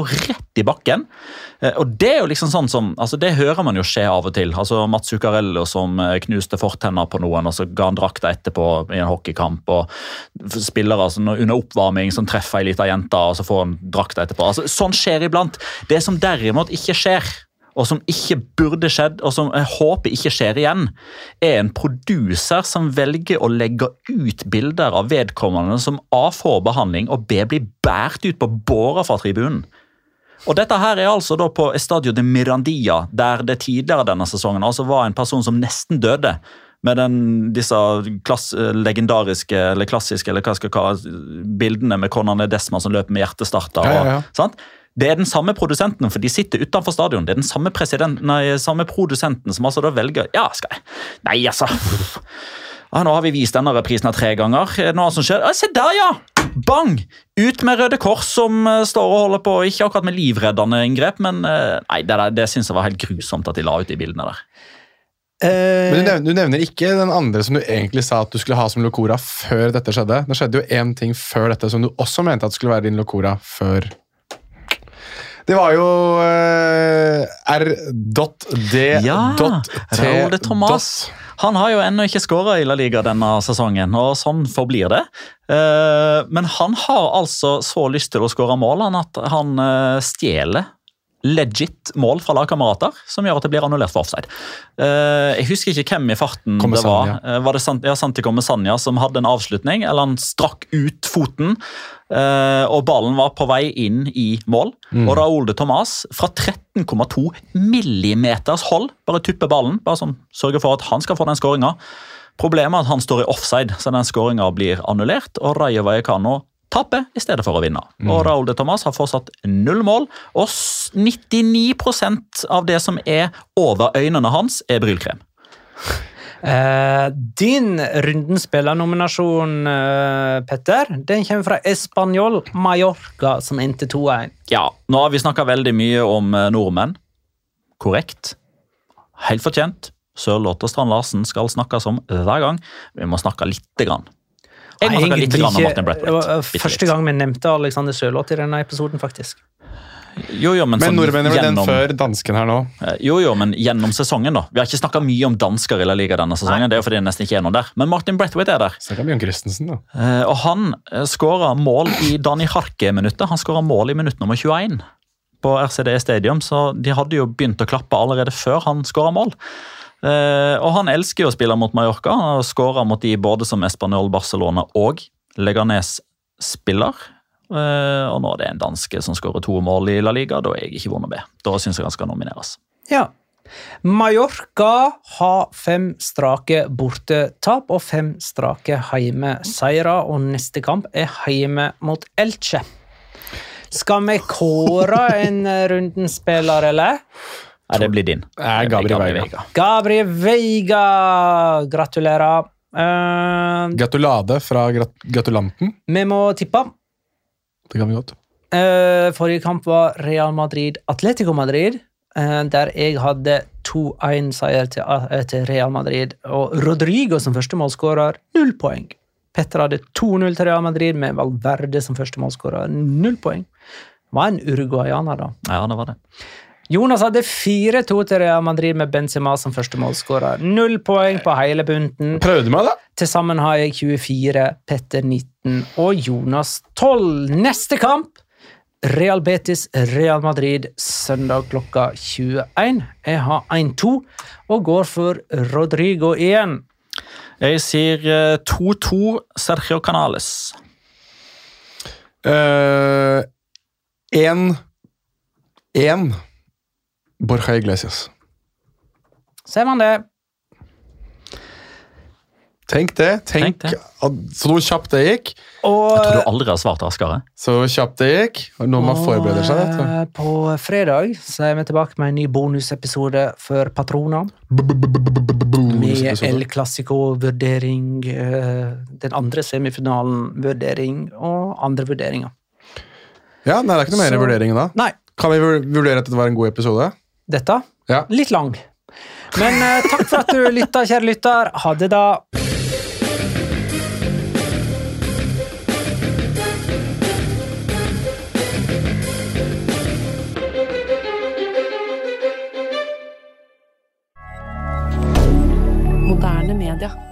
i bakken. Og det er jo liksom sånn som, altså det hører man jo skje av og til. Altså Mats Zuccarello som knuste fortenner på noen, og så ga han drakta etterpå i en hockeykamp, og spillere altså, under oppvarming som treffer en liten jente, og så får han drakta etterpå. Altså, sånn skjer iblant. Det som derimot ikke skjer, og som ikke burde skjedd, og som jeg håper ikke skjer igjen, er en produser som velger å legge ut bilder av vedkommende som A får behandling, og B blir bært ut på båra fra tribunen. Og dette her er altså da på Estadio de Mirandilla, der det tidligere denne sesongen altså var en person som nesten døde, med den, disse klass, legendariske, eller klassiske, eller hva skal jeg kalle, bildene med Conan Ledesma som løper med hjertestarter. Ja, ja, ja. Og, sant? Det er den samme produsenten, for de sitter utenfor stadion. Det er den samme, nei, samme produsenten som altså da velger, ja, skal jeg, nei, altså, ah, nå har vi vist denne reprisen her tre ganger, noe som skjer, ah, se der, ja, bang, ut med Røde Kors som uh, står og holder på, ikke akkurat med livreddende inngrep, men uh, nei, det, det synes jeg var helt grusomt at de la ut de bildene der. Men du nevner, du nevner ikke den andre som du egentlig sa at du skulle ha som Locora før dette skjedde. Det skjedde jo en ting før dette som du også mente at skulle være din Locora før. Det var jo uh, R D Ja, Raúl de Tomàs. Han har jo ennå ikke skåret i La Liga denne sesongen, og sånn forblir det. Uh, men han har altså så lyst til å skåre mål at han uh, stjeler legit mål fra lagkamerater, som gjør at det blir annullert for offside. Uh, jeg husker ikke hvem i farten det var. Uh, var det Sant ja, Santiago Mesania som hadde en avslutning, eller han strakk ut foten, uh, og ballen var på vei inn i mål. Mm. Og Raúl de Tomàs fra tretten komma to millimeters hold, bare tupper ballen, bare sånn, sørger for at han skal få den skåringen. Problemet er at han står i offside, så den skåringen blir annullert, og Rayo Vallecano tappe i stedet for å vinne. Mm. Og Raúl de Tomàs har fortsatt null mål, og nittini prosent av det som er over øynene hans er brylkrem. Eh, din rundenspillernominasjon, eh, Petter, den kommer fra Espanyol Mallorca, som endte to en. Ja, nå har vi snakket veldig mye om nordmenn. Korrekt. Helt fortjent. Sørloth og Strand Larsen skal snakkes om hver gang. Vi må snakke litt grann. Jeg må snakke litt grann om Martin Braithwaite. Det var første gang vi nevnte Alexander Sørloth i denne episoden, faktisk. Jo, jo, men men sånn, nordmenn er vel gjennom, den før dansken her nå? Jo, jo, men gjennom sesongen da. Vi har ikke snakket mye om dansker i La Liga denne sesongen, Nei. Det er jo fordi det nesten ikke er noen der. Men Martin Braithwaite er der. Snakker Bjørn Christensen da. Og han skåret mål i Dani Harke-minuttet. Han skåret mål i minutt nummer tjueen på R C D Stadium, så de hadde jo begynt å klappe allerede før han skåret mål. Uh, og han elsker jo å spille mot Mallorca. Han har skåret mot de både som Espanyol, Barcelona og Leganes spiller. Uh, og nå er det en danske som skårer to mål i La Liga. Da er jeg ikke vond å be. Da synes jeg han skal nomineres. Ja. Mallorca har fem strake bortetap og fem strake heimeseiere, og neste kamp er heime mot Elche. Skal vi kåre en rundenspiller, eller? Nei, det blir din. Nei, Gabri Veiga. Gabri Veiga, gratulerer. Uh, Gratulade fra grat gratulanten. Vi må tippe. Det kan vi godt. Uh, forrige kamp var Real Madrid, Atletico Madrid, uh, der jeg hadde to en seier til, uh, til Real Madrid, og Rodrigo som første målskårer, null poeng. Petter hadde to null til Real Madrid, med Valverde som første målskårer, null poeng. Var en uruguayaner da. Ja, det var det. Jonas hadde fire to til Real Madrid med Benzema som første målskårer. Null poeng på hele bunten. Prøvde meg da. Til sammen har jeg tjuefire, Petter nitten og Jonas tolv. Neste kamp, Real Betis, Real Madrid, søndag klokka tjueen. Jeg har en to og går for Rodrigo igjen. Jeg sier to to Sergio Canales. Uh, en En Borja Iglesias. Ser man det? Tenk det. Tenk, Tenk det. At, så noe kjapt det gikk. Og, Jeg tror du aldri har svart raskere. Så kjapt det gikk. Og når man forbereder seg. Vet eh, på fredag så er vi tilbake med en ny bonusepisode for Patrona. Med El Clasico-vurdering, eh, den andre semifinalen-vurdering og andre vurderinger. Ja, nei, det er ikke noe mer Så- vurdering da. Nei, Kan vi vurdere at dette var en god episode? dette Ja. litt lang. Men eh, takk for at du lytta, kjære lytter. Ha det da. moderne media.